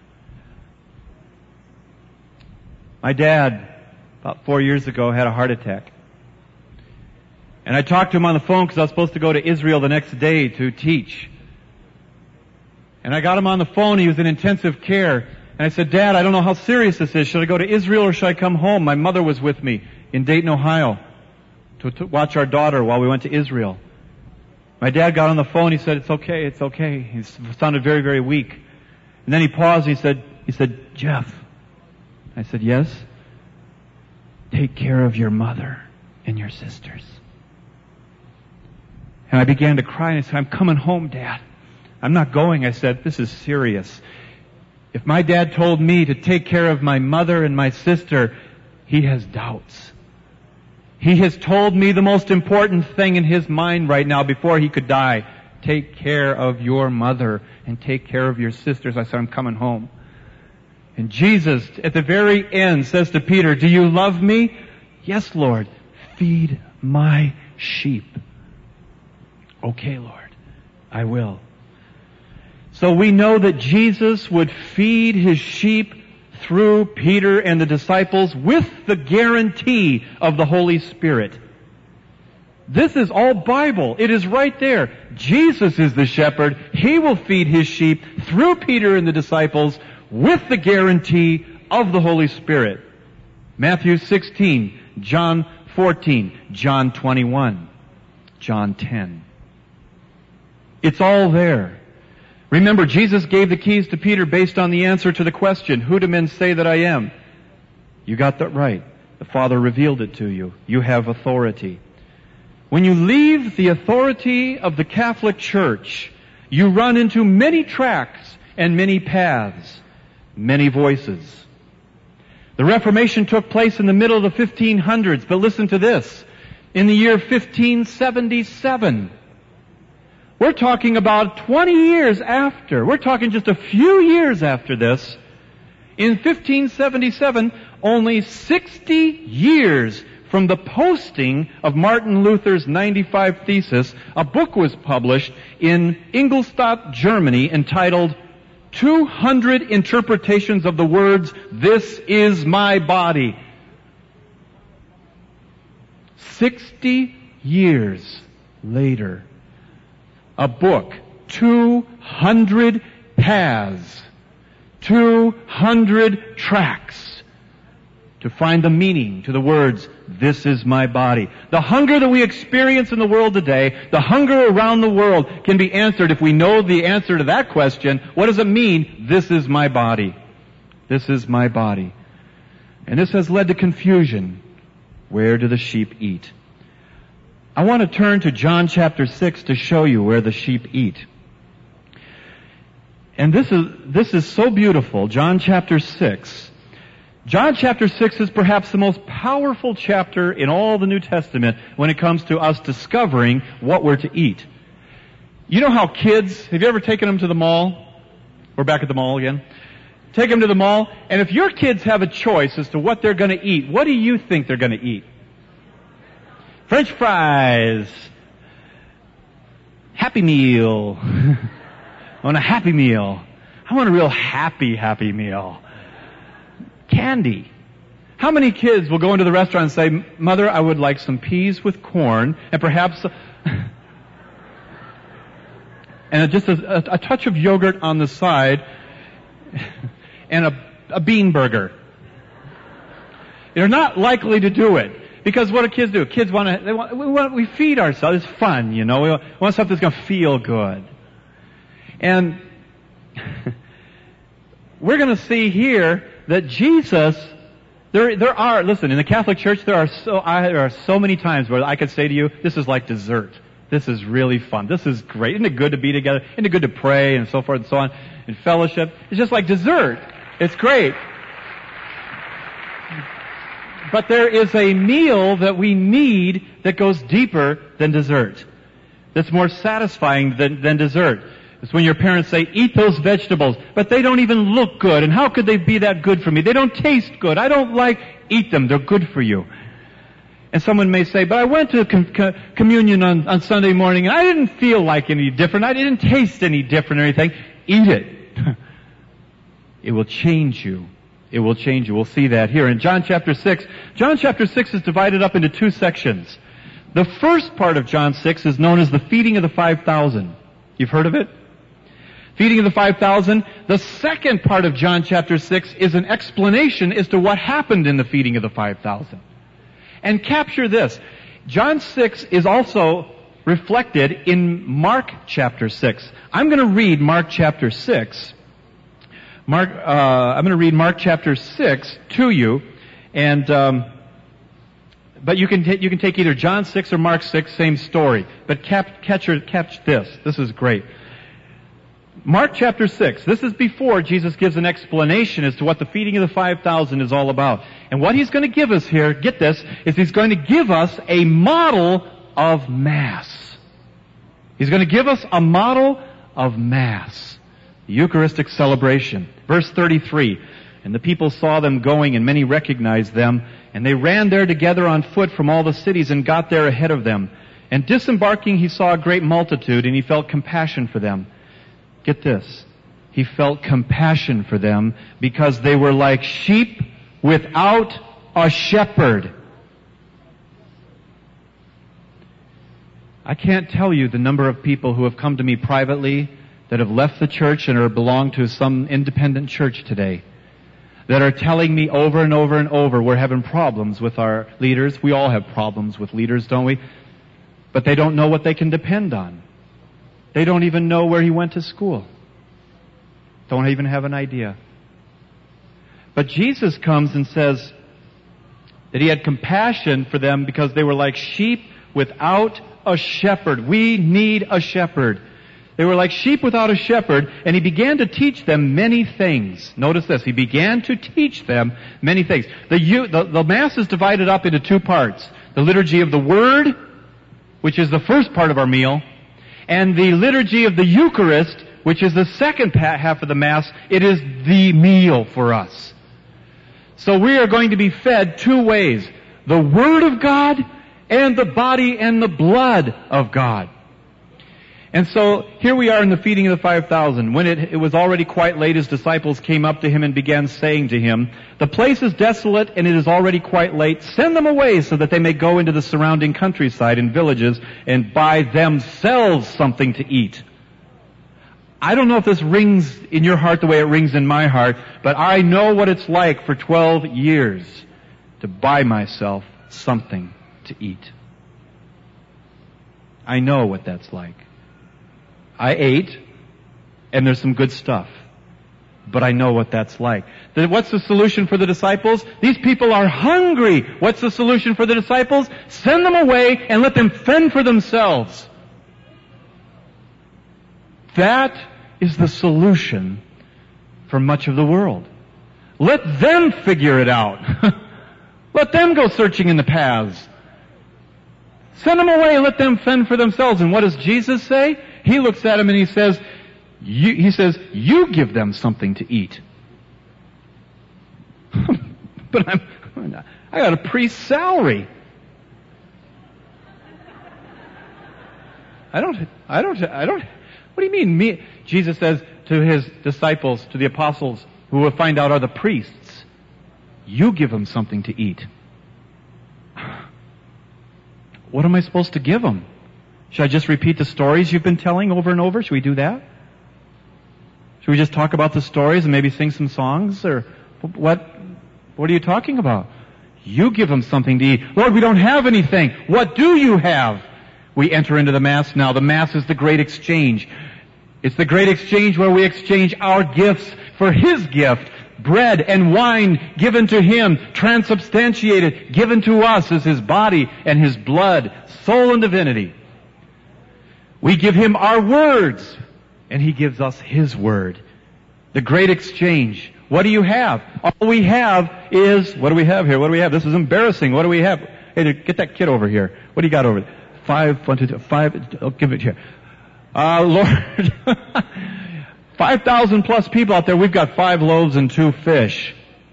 My dad, about four years ago, had a heart attack. And I talked to him on the phone because I was supposed to go to Israel the next day to teach. And I got him on the phone. He was in intensive care. And I said, Dad, I don't know how serious this is. Should I go to Israel or should I come home? My mother was with me in Dayton, Ohio, to, to watch our daughter while we went to Israel. My dad got on the phone. He said, it's okay, it's okay. He sounded very, very weak. And then he paused. And he said, he said, Jeff. I said, yes? Take care of your mother and your sisters. And I began to cry, and I said, I'm coming home, Dad. I'm not going. I said, this is serious. If my dad told me to take care of my mother and my sister, he has doubts. He has told me the most important thing in his mind right now before he could die. Take care of your mother and take care of your sisters. I said, I'm coming home. And Jesus, at the very end, says to Peter, do you love me? Yes, Lord. Feed my sheep. Okay, Lord, I will. So we know that Jesus would feed his sheep through Peter and the disciples with the guarantee of the Holy Spirit. This is all Bible. It is right there. Jesus is the shepherd. He will feed his sheep through Peter and the disciples with the guarantee of the Holy Spirit. Matthew sixteen, John fourteen, John twenty-one, John ten. It's all there. Remember, Jesus gave the keys to Peter based on the answer to the question, who do men say that I am? You got that right. The Father revealed it to you. You have authority. When you leave the authority of the Catholic Church, you run into many tracks and many paths, many voices. The Reformation took place in the middle of the fifteen hundreds, but listen to this. In the year fifteen seventy-seven, we're talking about twenty years after, we're talking just a few years after this, in fifteen seventy-seven, only sixty years from the posting of Martin Luther's ninety-five Thesis, a book was published in Ingolstadt, Germany, entitled two hundred Interpretations of the Words, This is My Body. Sixty years later, a book, two hundred paths, two hundred tracks to find the meaning to the words, this is my body. The hunger that we experience in the world today, the hunger around the world can be answered if we know the answer to that question. What does it mean? This is my body. This is my body. And this has led to confusion. Where do the sheep eat? I want to turn to John chapter six to show you where the sheep eat. And this is, this is so beautiful. John chapter six. John chapter six is perhaps the most powerful chapter in all the New Testament when it comes to us discovering what we're to eat. You know how kids, have you ever taken them to the mall? We're back at the mall again. Take them to the mall, and if your kids have a choice as to what they're going to eat, what do you think they're going to eat? French fries. Happy Meal. I want a Happy Meal. I want a real happy, happy meal. Candy. How many kids will go into the restaurant and say, Mother, I would like some peas with corn and perhaps and just a, a, a touch of yogurt on the side and a, a bean burger. They're not likely to do it. Because what do kids do? Kids want to, they want, we want, we feed ourselves. It's fun, you know. We want something that's going to feel good. And we're going to see here that Jesus, there, there are, listen, in the Catholic Church, there are so, I, there are so many times where I could say to you, this is like dessert. This is really fun. This is great. Isn't it good to be together? Isn't it good to pray and so forth and so on and fellowship? It's just like dessert. It's great. But there is a meal that we need that goes deeper than dessert. That's more satisfying than, than dessert. It's when your parents say, eat those vegetables, but they don't even look good. And how could they be that good for me? They don't taste good. I don't like, eat them. They're good for you. And someone may say, but I went to com- co- communion on, on Sunday morning and I didn't feel like any different. I didn't taste any different or anything. Eat it. It will change you. It will change you. We'll see that here. In John chapter six, John chapter six is divided up into two sections. The first part of John six is known as the feeding of the five thousand. You've heard of it? Feeding of the five thousand. The second part of John chapter six is an explanation as to what happened in the feeding of the five thousand. And capture this. John six is also reflected in Mark chapter six. I'm going to read Mark chapter six. Mark, uh, I'm going to read Mark chapter six to you, and um, but you can t- you can take either John six or Mark six, same story. But cap- catch or, catch this. This is great. Mark chapter six. This is before Jesus gives an explanation as to what the feeding of the five thousand is all about. And what he's going to give us here, get this, is he's going to give us a model of Mass. He's going to give us a model of Mass, the Eucharistic celebration. Verse thirty-three, and the people saw them going, and many recognized them, and they ran there together on foot from all the cities and got there ahead of them. And disembarking, he saw a great multitude, and he felt compassion for them. Get this. He felt compassion for them because they were like sheep without a shepherd. I can't tell you the number of people who have come to me privately that have left the church and are belong to some independent church today that are telling me over and over and over, we're having problems with our leaders. We all have problems with leaders, don't we? But they don't know what they can depend on. They don't even know where he went to school. Don't even have an idea. But Jesus comes and says that he had compassion for them because they were like sheep without a shepherd. We need a shepherd. They were like sheep without a shepherd, and he began to teach them many things. Notice this. He began to teach them many things. The, the, the Mass is divided up into two parts. The liturgy of the Word, which is the first part of our meal, and the liturgy of the Eucharist, which is the second half of the Mass. It is the meal for us. So we are going to be fed two ways. The Word of God and the body and the blood of God. And so here we are in the feeding of the five thousand. When it, it was already quite late, his disciples came up to him and began saying to him, the place is desolate and it is already quite late. Send them away so that they may go into the surrounding countryside and villages and buy themselves something to eat. I don't know if this rings in your heart the way it rings in my heart, but I know what it's like for twelve years to buy myself something to eat. I know what that's like. I ate, and there's some good stuff. But I know what that's like. What's the solution for the disciples? These people are hungry. What's the solution for the disciples? Send them away and let them fend for themselves. That is the solution for much of the world. Let them figure it out. Let them go searching in the paths. Send them away and let them fend for themselves. And what does Jesus say? He looks at him and he says, you, he says, you give them something to eat. But I'm, I got a priest's salary. I don't, I don't, I don't, what do you mean me? Jesus says to his disciples, to the apostles, who will find out are the priests, you give them something to eat. What am I supposed to give them? Should I just repeat the stories you've been telling over and over? Should we do that? Should we just talk about the stories and maybe sing some songs? Or what, what are you talking about? You give them something to eat. Lord, we don't have anything. What do you have? We enter into the Mass now. The Mass is the great exchange. It's the great exchange where we exchange our gifts for His gift. Bread and wine given to Him, transubstantiated, given to us as His body and His blood, soul and divinity. We give Him our words, and He gives us His word. The great exchange What do you have? All we have is, what do we have here? What do we have? This is embarrassing. What do we have? Hey, get that kid over here. What do you got over there? Five, one, two, two, five, I'll give it here. Uh, Lord, five thousand plus people out there, we've got five loaves and two fish.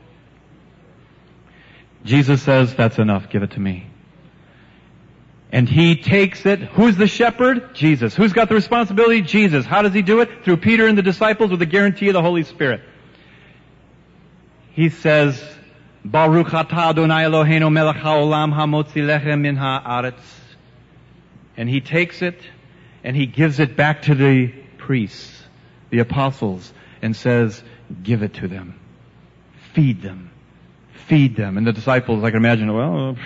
Jesus says, that's enough, give it to me. And He takes it. Who's the shepherd? Jesus. Who's got the responsibility? Jesus. How does He do it? Through Peter and the disciples with the guarantee of the Holy Spirit. He says, Baruch atah Adonai Eloheinu melech haolam hamotzi lechem min haaretz. And He takes it and He gives it back to the priests, the apostles, and says, give it to them. Feed them. Feed them. And the disciples, I can imagine, well,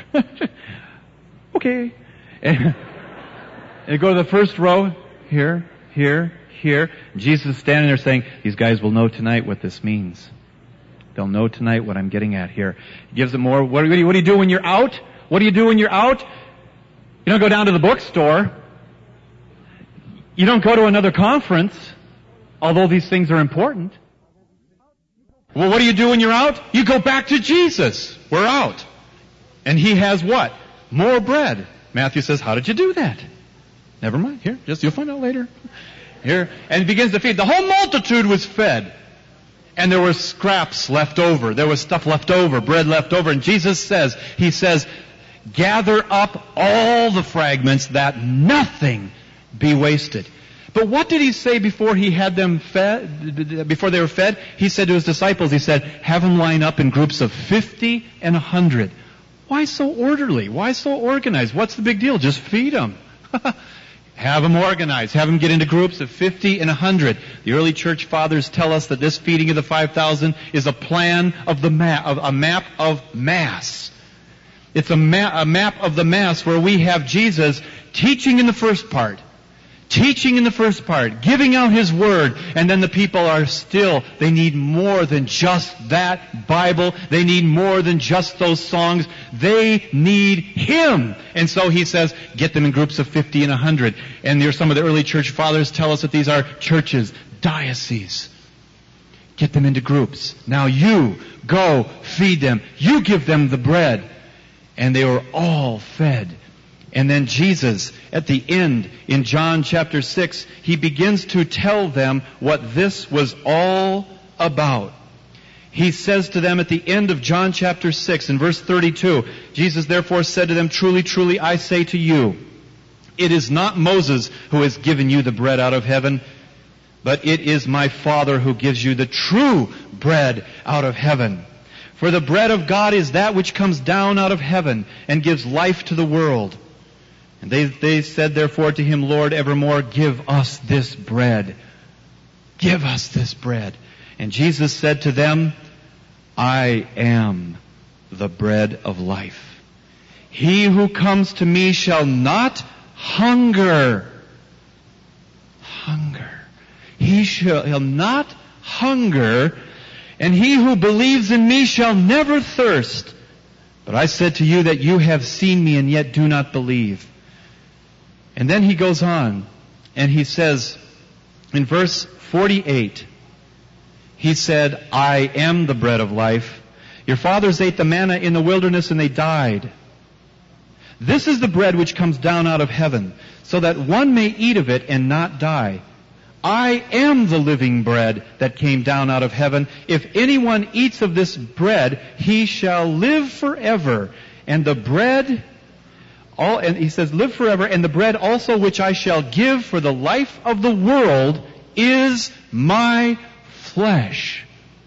okay. And they go to the first row, here, here, here. Jesus is standing there saying, these guys will know tonight what this means. They'll know tonight what I'm getting at here. He gives them more. What do you, what do you do when you're out? What do you do when you're out? You don't go down to the bookstore. You don't go to another conference, although these things are important. Well, what do you do when you're out? You go back to Jesus. We're out. And He has what? More bread. Matthew says, how did you do that? Never mind. Here, just you'll find out later. Here. And He begins to feed. The whole multitude was fed. And there were scraps left over. There was stuff left over, bread left over. And Jesus says, He says, gather up all the fragments that nothing be wasted. But what did He say before He had them fed, before they were fed? He said to His disciples, He said, have them line up in groups of fifty and a hundred. Why so orderly? Why so organized? What's the big deal? Just feed them. Have them organized. Have them get into groups of fifty and a hundred. The early church fathers tell us that this feeding of the five thousand is a plan of the map, of a map of Mass. It's a, ma- a map of the Mass where we have Jesus teaching in the first part. Teaching in the first part, giving out His Word, and then the people are still, they need more than just that Bible. They need more than just those songs. They need Him. And so He says, get them in groups of fifty and a hundred. And there's some of the early church fathers tell us that these are churches, dioceses. Get them into groups. Now you go feed them. You give them the bread. And they were all fed. And then Jesus, at the end, in John chapter six, He begins to tell them what this was all about. He says to them at the end of John chapter six, in verse thirty-two, Jesus therefore said to them, truly, truly, I say to you, it is not Moses who has given you the bread out of heaven, but it is my Father who gives you the true bread out of heaven. For the bread of God is that which comes down out of heaven and gives life to the world. And they, they said therefore to Him, Lord, evermore give us this bread. Give us this bread. And Jesus said to them, I am the bread of life. He who comes to me shall not hunger. Hunger. He shall not hunger, and he who believes in me shall never thirst. But I said to you that you have seen me and yet do not believe. And then He goes on, and He says, in verse forty-eight, He said, I am the bread of life. Your fathers ate the manna in the wilderness and they died. This is the bread which comes down out of heaven, so that one may eat of it and not die. I am the living bread that came down out of heaven. If anyone eats of this bread, he shall live forever. And the bread... All, and He says, live forever, and the bread also which I shall give for the life of the world is my flesh.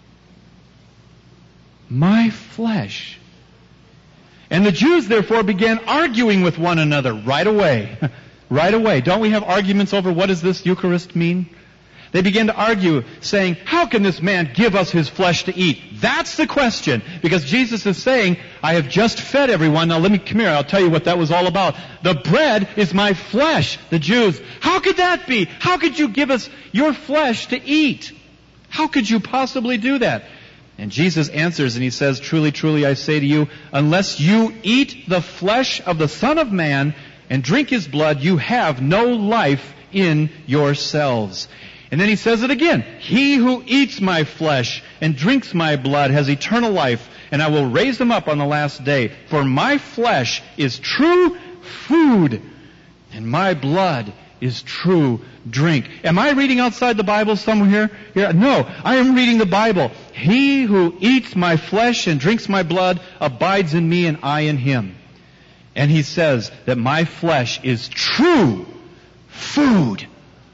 My flesh. And the Jews therefore began arguing with one another right away. Right away. Don't we have arguments over what does this Eucharist mean? They began to argue, saying, how can this man give us his flesh to eat? That's the question. Because Jesus is saying, I have just fed everyone. Now let me, come here, I'll tell you what that was all about. The bread is my flesh. The Jews, how could that be? How could you give us your flesh to eat? How could you possibly do that? And Jesus answers and He says, truly, truly, I say to you, unless you eat the flesh of the Son of Man and drink His blood, you have no life in yourselves. And then he says it again. He who eats my flesh and drinks my blood has eternal life, and I will raise him up on the last day. For my flesh is true food, and my blood is true drink. Am I reading outside the Bible somewhere here? Yeah, no, I am reading the Bible. He who eats my flesh and drinks my blood abides in me and I in him. And he says that my flesh is true food.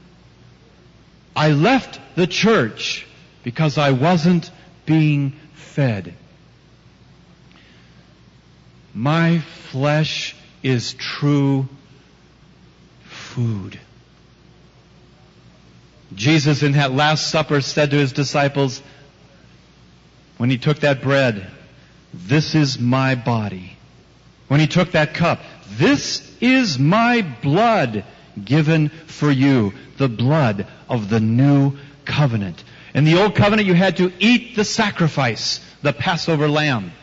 I left the church because I wasn't being fed. My flesh is true food. Jesus in that Last Supper said to his disciples, when he took that bread, "This is my body." When he took that cup, "This is my blood given for you," the blood of the new covenant. In the old covenant, you had to eat the sacrifice, the Passover lamb.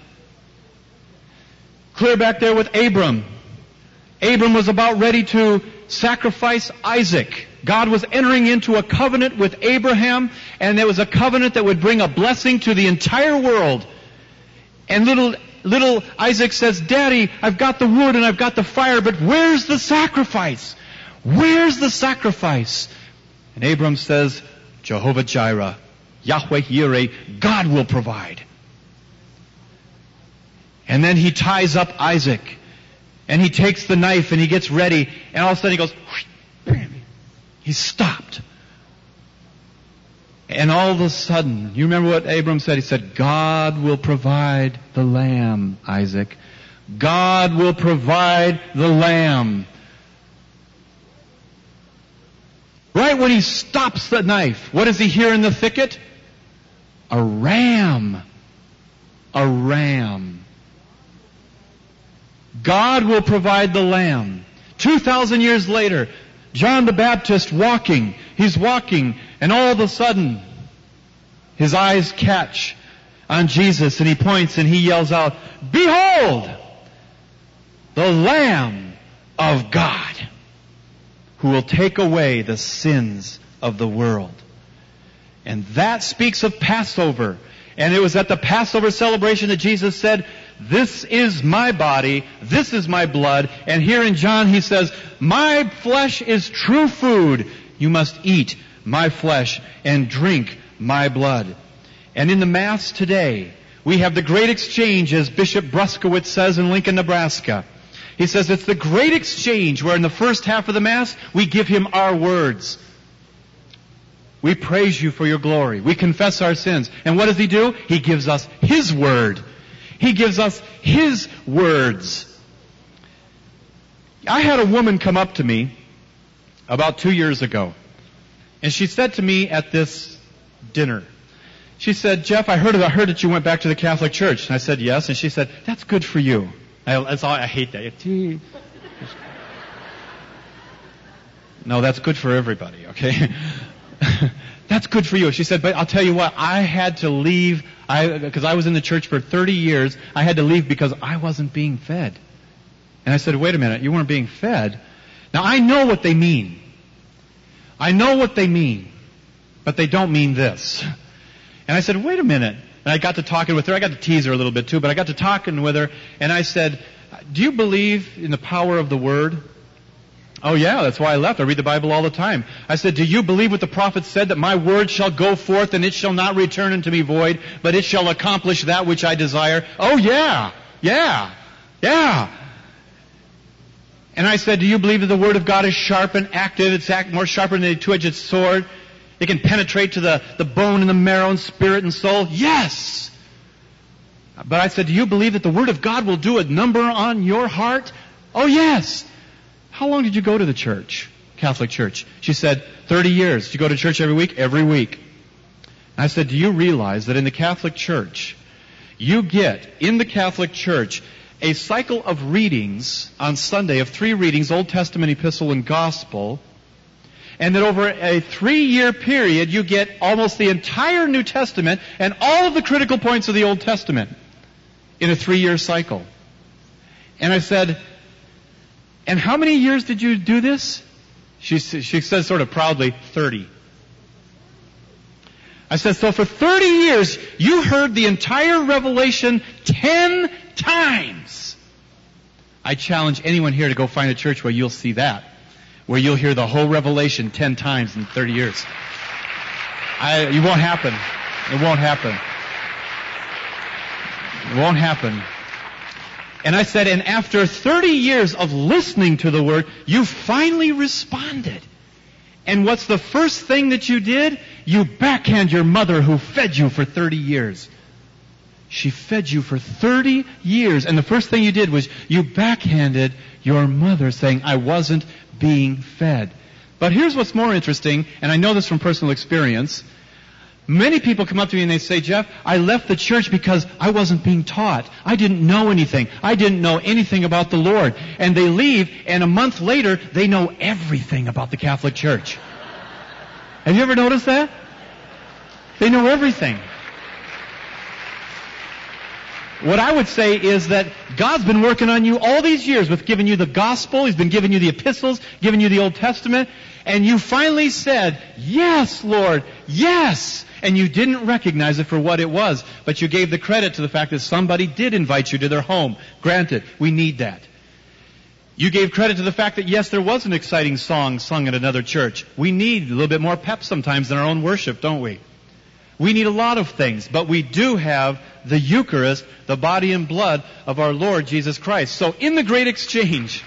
Clear back there with Abram. Abram was about ready to sacrifice Isaac. God was entering into a covenant with Abraham, and there was a covenant that would bring a blessing to the entire world. And little little Isaac says, "Daddy, I've got the wood and I've got the fire, but where's the sacrifice? Where's the sacrifice?" And Abram says, "Jehovah Jireh, Yahweh Yireh, God will provide." And then he ties up Isaac, and he takes the knife and he gets ready, and all of a sudden he goes, he's stopped. And all of a sudden, you remember what Abram said? He said, "God will provide the lamb, Isaac. God will provide the lamb." Right when he stops the knife, what does he hear in the thicket? A ram. A ram. God will provide the lamb. Two thousand years later, John the Baptist walking, he's walking, and all of a sudden, his eyes catch on Jesus, and he points and he yells out, "Behold, the Lamb of God, who will take away the sins of the world." And that speaks of Passover. And it was at the Passover celebration that Jesus said, "This is my body, this is my blood." And here in John he says, "My flesh is true food. You must eat my flesh and drink my blood." And in the Mass today, we have the great exchange, as Bishop Bruskowitz says in Lincoln, Nebraska. He says it's the great exchange where in the first half of the Mass, we give Him our words. We praise you for your glory. We confess our sins. And what does He do? He gives us His word. He gives us His words. I had a woman come up to me about two years ago. And she said to me at this dinner, she said, "Jeff, I heard, I heard that you went back to the Catholic Church." And I said, "Yes." And she said, "That's good for you." I, that's all, I hate that. No, that's good for everybody, okay? That's good for you. She said, "But I'll tell you what, I had to leave, I, because I was in the church for thirty years, I had to leave because I wasn't being fed." And I said, "Wait a minute, you weren't being fed?" Now I know what they mean. I know what they mean, but they don't mean this. And I said, "Wait a minute." And I got to talking with her. I got to tease her a little bit too, but I got to talking with her, and I said, "Do you believe in the power of the Word?" "Oh yeah, that's why I left. I read the Bible all the time." I said, "Do you believe what the prophet said, that my word shall go forth and it shall not return unto me void, but it shall accomplish that which I desire?" "Oh yeah, yeah, yeah." And I said, "Do you believe that the Word of God is sharp and active? It's act more sharper than a two-edged sword. It can penetrate to the, the bone and the marrow and spirit and soul?" "Yes." But I said, "Do you believe that the Word of God will do a number on your heart?" "Oh yes." "How long did you go to the church, Catholic Church?" She said, thirty years. "Did you go to church every week?" "Every week." And I said, "Do you realize that in the Catholic Church, you get, in the Catholic Church, a cycle of readings on Sunday, of three readings, Old Testament, Epistle, and Gospel, and that over a three-year period, you get almost the entire New Testament and all of the critical points of the Old Testament in a three-year cycle?" And I said, "And how many years did you do this?" She, she says sort of proudly, thirty. I said, so for thirty years, you heard the entire Revelation ten times. I challenge anyone here to go find a church where you'll see that, where you'll hear the whole Revelation ten times in thirty years. I, it won't happen. It won't happen. It won't happen. And I said, and after thirty years of listening to the Word, you finally responded. And what's the first thing that you did? You backhand your mother who fed you for thirty years. She fed you for thirty years. And the first thing you did was you backhanded your mother saying, I wasn't being fed. But here's what's more interesting, and I know this from personal experience. Many people come up to me and they say, Jeff, I left the church because I wasn't being taught. I didn't know anything. I didn't know anything about the Lord. And they leave, and a month later, they know everything about the Catholic Church. Have you ever noticed that? They know everything. What I would say is that God's been working on you all these years with giving you the gospel. He's been giving you the epistles, giving you the Old Testament. And you finally said, yes, Lord, yes. And you didn't recognize it for what it was. But you gave the credit to the fact that somebody did invite you to their home. Granted, we need that. You gave credit to the fact that, yes, there was an exciting song sung at another church. We need a little bit more pep sometimes in our own worship, don't we? We need a lot of things, but we do have the Eucharist, the body and blood of our Lord Jesus Christ. So in the great exchange,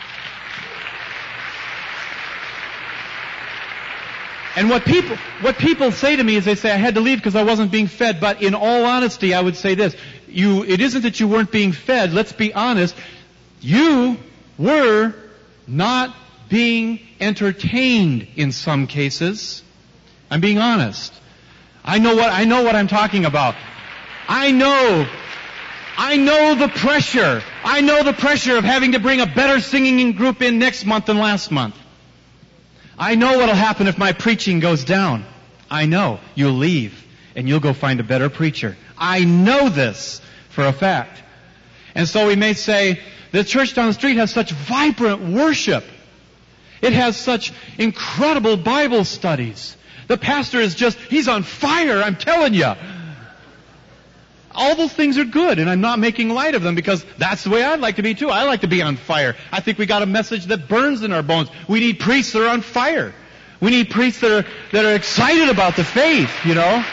and what people, what people say to me is they say, I had to leave because I wasn't being fed. But in all honesty, I would say this. You, it isn't that you weren't being fed. Let's be honest. You were not being entertained in some cases. I'm being honest. I know what, I know what I'm talking about. I know, I know the pressure. I know the pressure of having to bring a better singing group in next month than last month. I know what'll happen if my preaching goes down. I know. You'll leave and you'll go find a better preacher. I know this for a fact. And so we may say, the church down the street has such vibrant worship. It has such incredible Bible studies. The pastor is just, he's on fire, I'm telling you. All those things are good, and I'm not making light of them because that's the way I'd like to be too. I like to be on fire. I think we got a message that burns in our bones. We need priests that are on fire. We need priests that are, that are excited about the faith, you know.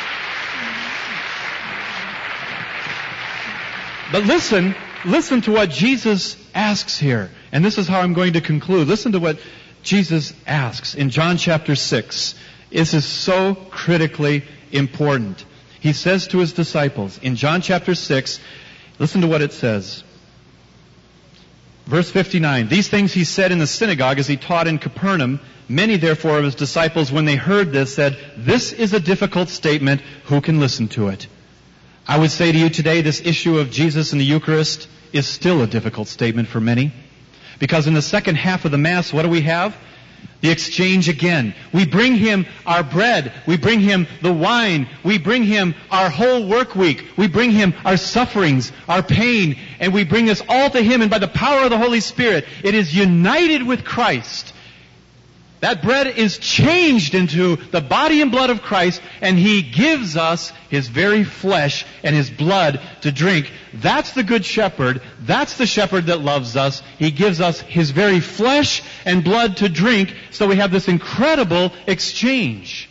But listen, listen to what Jesus asks here. And this is how I'm going to conclude. Listen to what Jesus asks in John chapter six. This is so critically important. He says to his disciples in John chapter six, listen to what it says. Verse fifty-nine, these things he said in the synagogue as he taught in Capernaum. Many therefore of his disciples, when they heard this, said, this is a difficult statement. Who can listen to it? I would say to you today, this issue of Jesus and the Eucharist is still a difficult statement for many. Because in the second half of the Mass, what do we have? The exchange again. We bring Him our bread. We bring Him the wine. We bring Him our whole work week. We bring Him our sufferings, our pain, and we bring this all to Him, and by the power of the Holy Spirit, it is united with Christ. That bread is changed into the body and blood of Christ, and He gives us His very flesh and His blood to drink. That's the Good Shepherd. That's the shepherd that loves us. He gives us His very flesh and blood to drink, so we have this incredible exchange.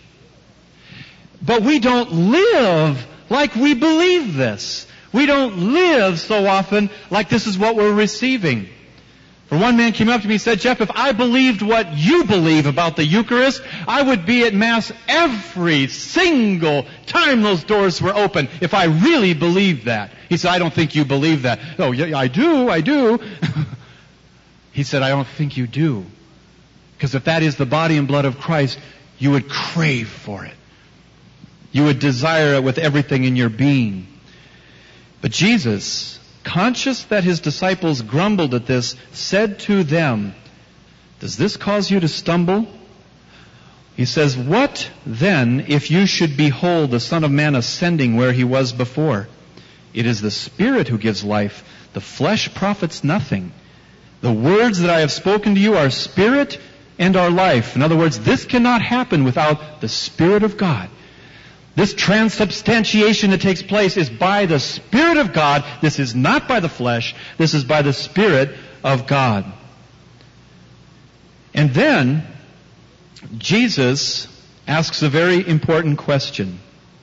But we don't live like we believe this. We don't live so often like this is what we're receiving. For one man came up to me and said, Jeff, if I believed what you believe about the Eucharist, I would be at Mass every single time those doors were open, if I really believed that. He said, I don't think you believe that. Oh, yeah, I do, I do. He said, I don't think you do. Because if that is the body and blood of Christ, you would crave for it. You would desire it with everything in your being. But Jesus, conscious that His disciples grumbled at this, said to them, does this cause you to stumble? He says, what then if you should behold the Son of Man ascending where He was before? It is the Spirit who gives life. The flesh profits nothing. The words that I have spoken to you are spirit and are life. In other words, this cannot happen without the Spirit of God. This transubstantiation that takes place is by the Spirit of God. This is not by the flesh. This is by the Spirit of God. And then, Jesus asks a very important question.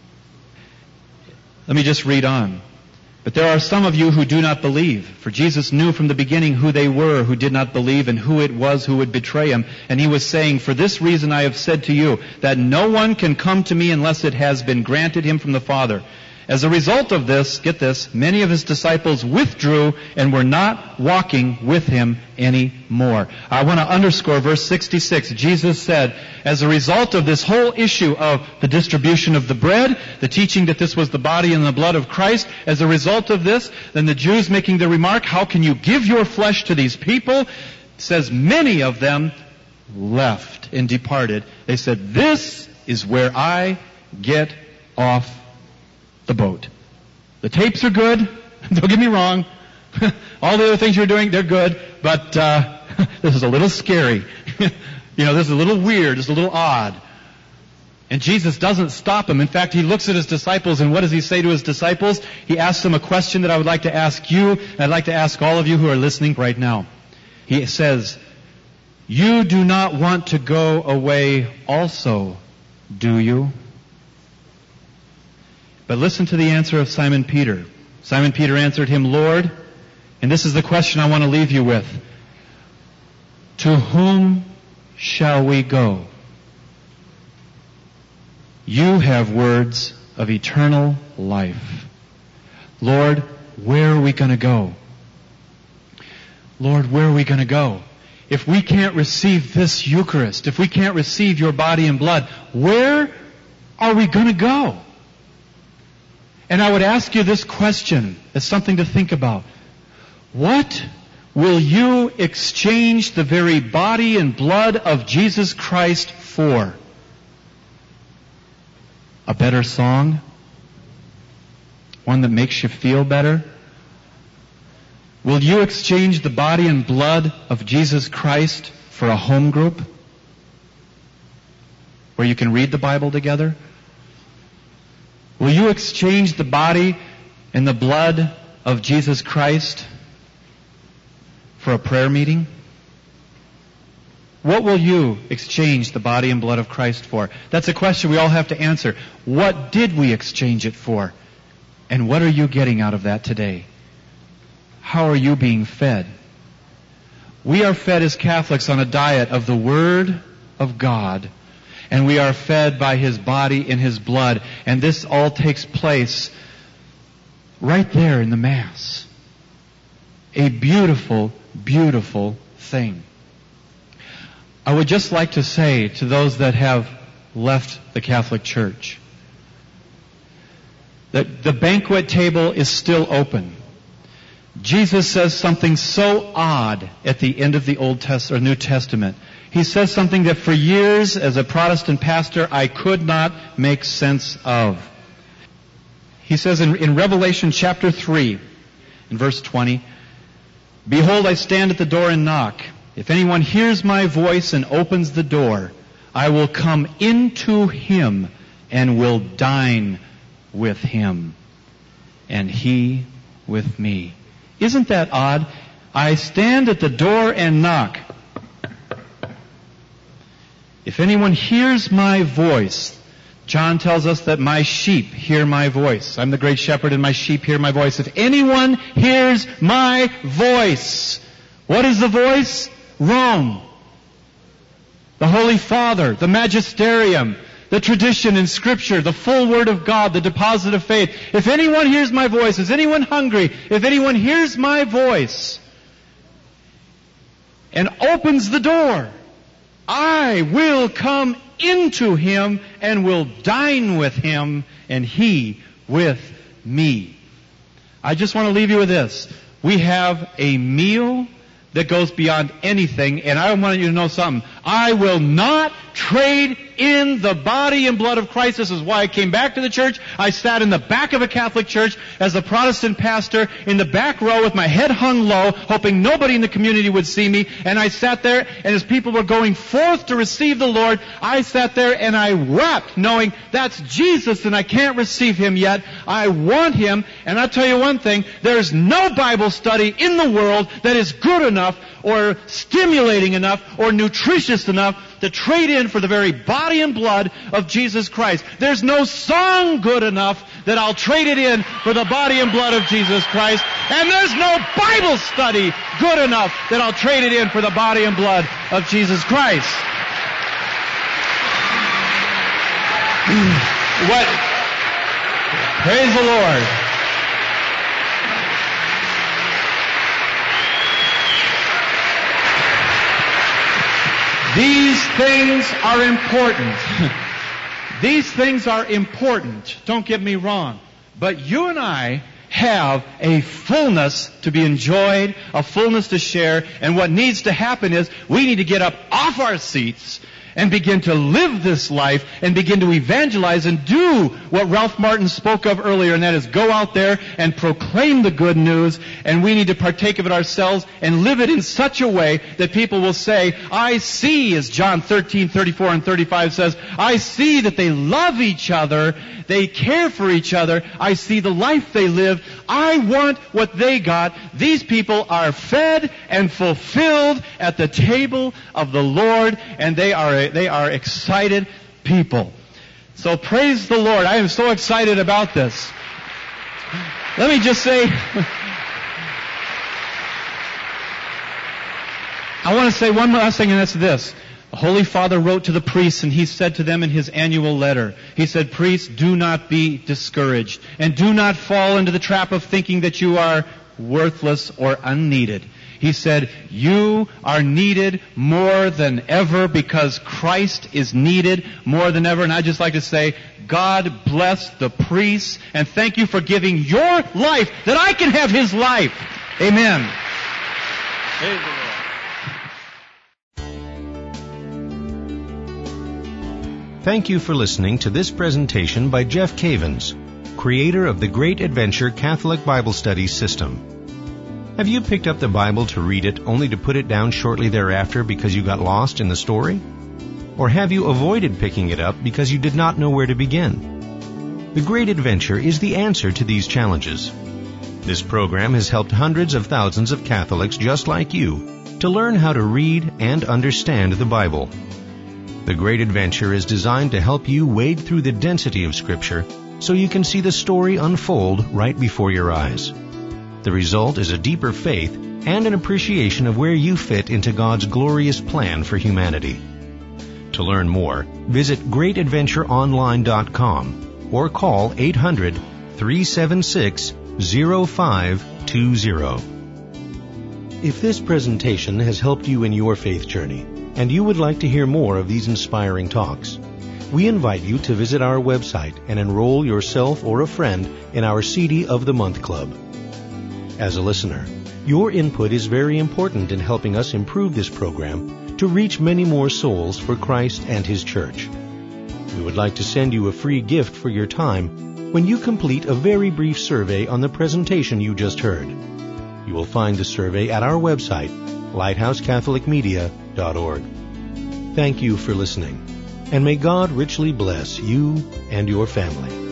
Let me just read on. But there are some of you who do not believe. For Jesus knew from the beginning who they were who did not believe and who it was who would betray him. And he was saying, for this reason I have said to you, that no one can come to me unless it has been granted him from the Father. As a result of this, get this, many of his disciples withdrew and were not walking with him anymore. I want to underscore verse sixty-six. Jesus said, as a result of this whole issue of the distribution of the bread, the teaching that this was the body and the blood of Christ, as a result of this, then the Jews making the remark, how can you give your flesh to these people? Says many of them left and departed. They said, this is where I get off the boat. The tapes are good. Don't get me wrong. All the other things you're doing, they're good. But uh, this is a little scary. You know, this is a little weird. It's a little odd. And Jesus doesn't stop him. In fact, he looks at his disciples, and what does he say to his disciples? He asks them a question that I would like to ask you, and I'd like to ask all of you who are listening right now. He says, you do not want to go away also, do you? But listen to the answer of Simon Peter. Simon Peter answered him, Lord, and this is the question I want to leave you with. To whom shall we go? You have words of eternal life. Lord, where are we going to go? Lord, where are we going to go? If we can't receive this Eucharist, if we can't receive your body and blood, where are we going to go? And I would ask you this question as something to think about. What will you exchange the very body and blood of Jesus Christ for? A better song? One that makes you feel better? Will you exchange the body and blood of Jesus Christ for a home group where you can read the Bible together? Will you exchange the body and the blood of Jesus Christ for a prayer meeting? What will you exchange the body and blood of Christ for? That's a question we all have to answer. What did we exchange it for? And what are you getting out of that today? How are you being fed? We are fed as Catholics on a diet of the Word of God. And we are fed by His body and His blood. And this all takes place right there in the Mass. A beautiful, beautiful thing. I would just like to say to those that have left the Catholic Church that the banquet table is still open. Jesus says something so odd at the end of the Old Testament or New Testament. He says something that for years as a Protestant pastor I could not make sense of. He says in, in Revelation chapter three, in verse twenty, Behold, I stand at the door and knock. If anyone hears my voice and opens the door, I will come into him and will dine with him, and he with me. Isn't that odd? I stand at the door and knock. If anyone hears my voice, John tells us that my sheep hear my voice. I'm the great shepherd and my sheep hear my voice. If anyone hears my voice, what is the voice? Rome. The Holy Father, the Magisterium, the tradition in Scripture, the full Word of God, the deposit of faith. If anyone hears my voice, is anyone hungry? If anyone hears my voice and opens the door, I will come into him and will dine with him, and he with me. I just want to leave you with this. We have a meal that goes beyond anything, and I want you to know something. I will not trade in the body and blood of Christ. This is why I came back to the church. I sat in the back of a Catholic church as a Protestant pastor in the back row with my head hung low, hoping nobody in the community would see me. And I sat there, and as people were going forth to receive the Lord, I sat there and I wept, knowing that's Jesus and I can't receive Him yet. I want Him. And I'll tell you one thing, there's no Bible study in the world that is good enough or stimulating enough or nutritious enough to trade in for the very body and blood of Jesus Christ. There's no song good enough that I'll trade it in for the body and blood of Jesus Christ. And there's no Bible study good enough that I'll trade it in for the body and blood of Jesus Christ. What? Praise the Lord. These things are important. These things are important. Don't get me wrong. But you and I have a fullness to be enjoyed, a fullness to share, and what needs to happen is we need to get up off our seats and begin to live this life and begin to evangelize and do what Ralph Martin spoke of earlier, and that is go out there and proclaim the good news, and we need to partake of it ourselves and live it in such a way that people will say, I see, as John thirteen, thirty-four and thirty-five says, I see that they love each other, they care for each other, I see the life they live, I want what they got. These people are fed and fulfilled at the table of the Lord, and they are They are excited people. So praise the Lord. I am so excited about this. Let me just say, I want to say one last thing, and that's this. The Holy Father wrote to the priests, and he said to them in his annual letter, he said, priests, do not be discouraged, and do not fall into the trap of thinking that you are worthless or unneeded. He said, you are needed more than ever because Christ is needed more than ever. And I'd just like to say, God bless the priests and thank you for giving your life that I can have His life. Amen. Praise the Lord. Thank you for listening to this presentation by Jeff Cavins, creator of the Great Adventure Catholic Bible Study System. Have you picked up the Bible to read it only to put it down shortly thereafter because you got lost in the story? Or have you avoided picking it up because you did not know where to begin? The Great Adventure is the answer to these challenges. This program has helped hundreds of thousands of Catholics just like you to learn how to read and understand the Bible. The Great Adventure is designed to help you wade through the density of Scripture so you can see the story unfold right before your eyes. The result is a deeper faith and an appreciation of where you fit into God's glorious plan for humanity. To learn more, visit great adventure online dot com or call eight hundred, three seven six, zero five two zero. If this presentation has helped you in your faith journey, and you would like to hear more of these inspiring talks, we invite you to visit our website and enroll yourself or a friend in our C D of the Month Club. As a listener, your input is very important in helping us improve this program to reach many more souls for Christ and His Church. We would like to send you a free gift for your time when you complete a very brief survey on the presentation you just heard. You will find the survey at our website, lighthouse catholic media dot org. Thank you for listening, and may God richly bless you and your family.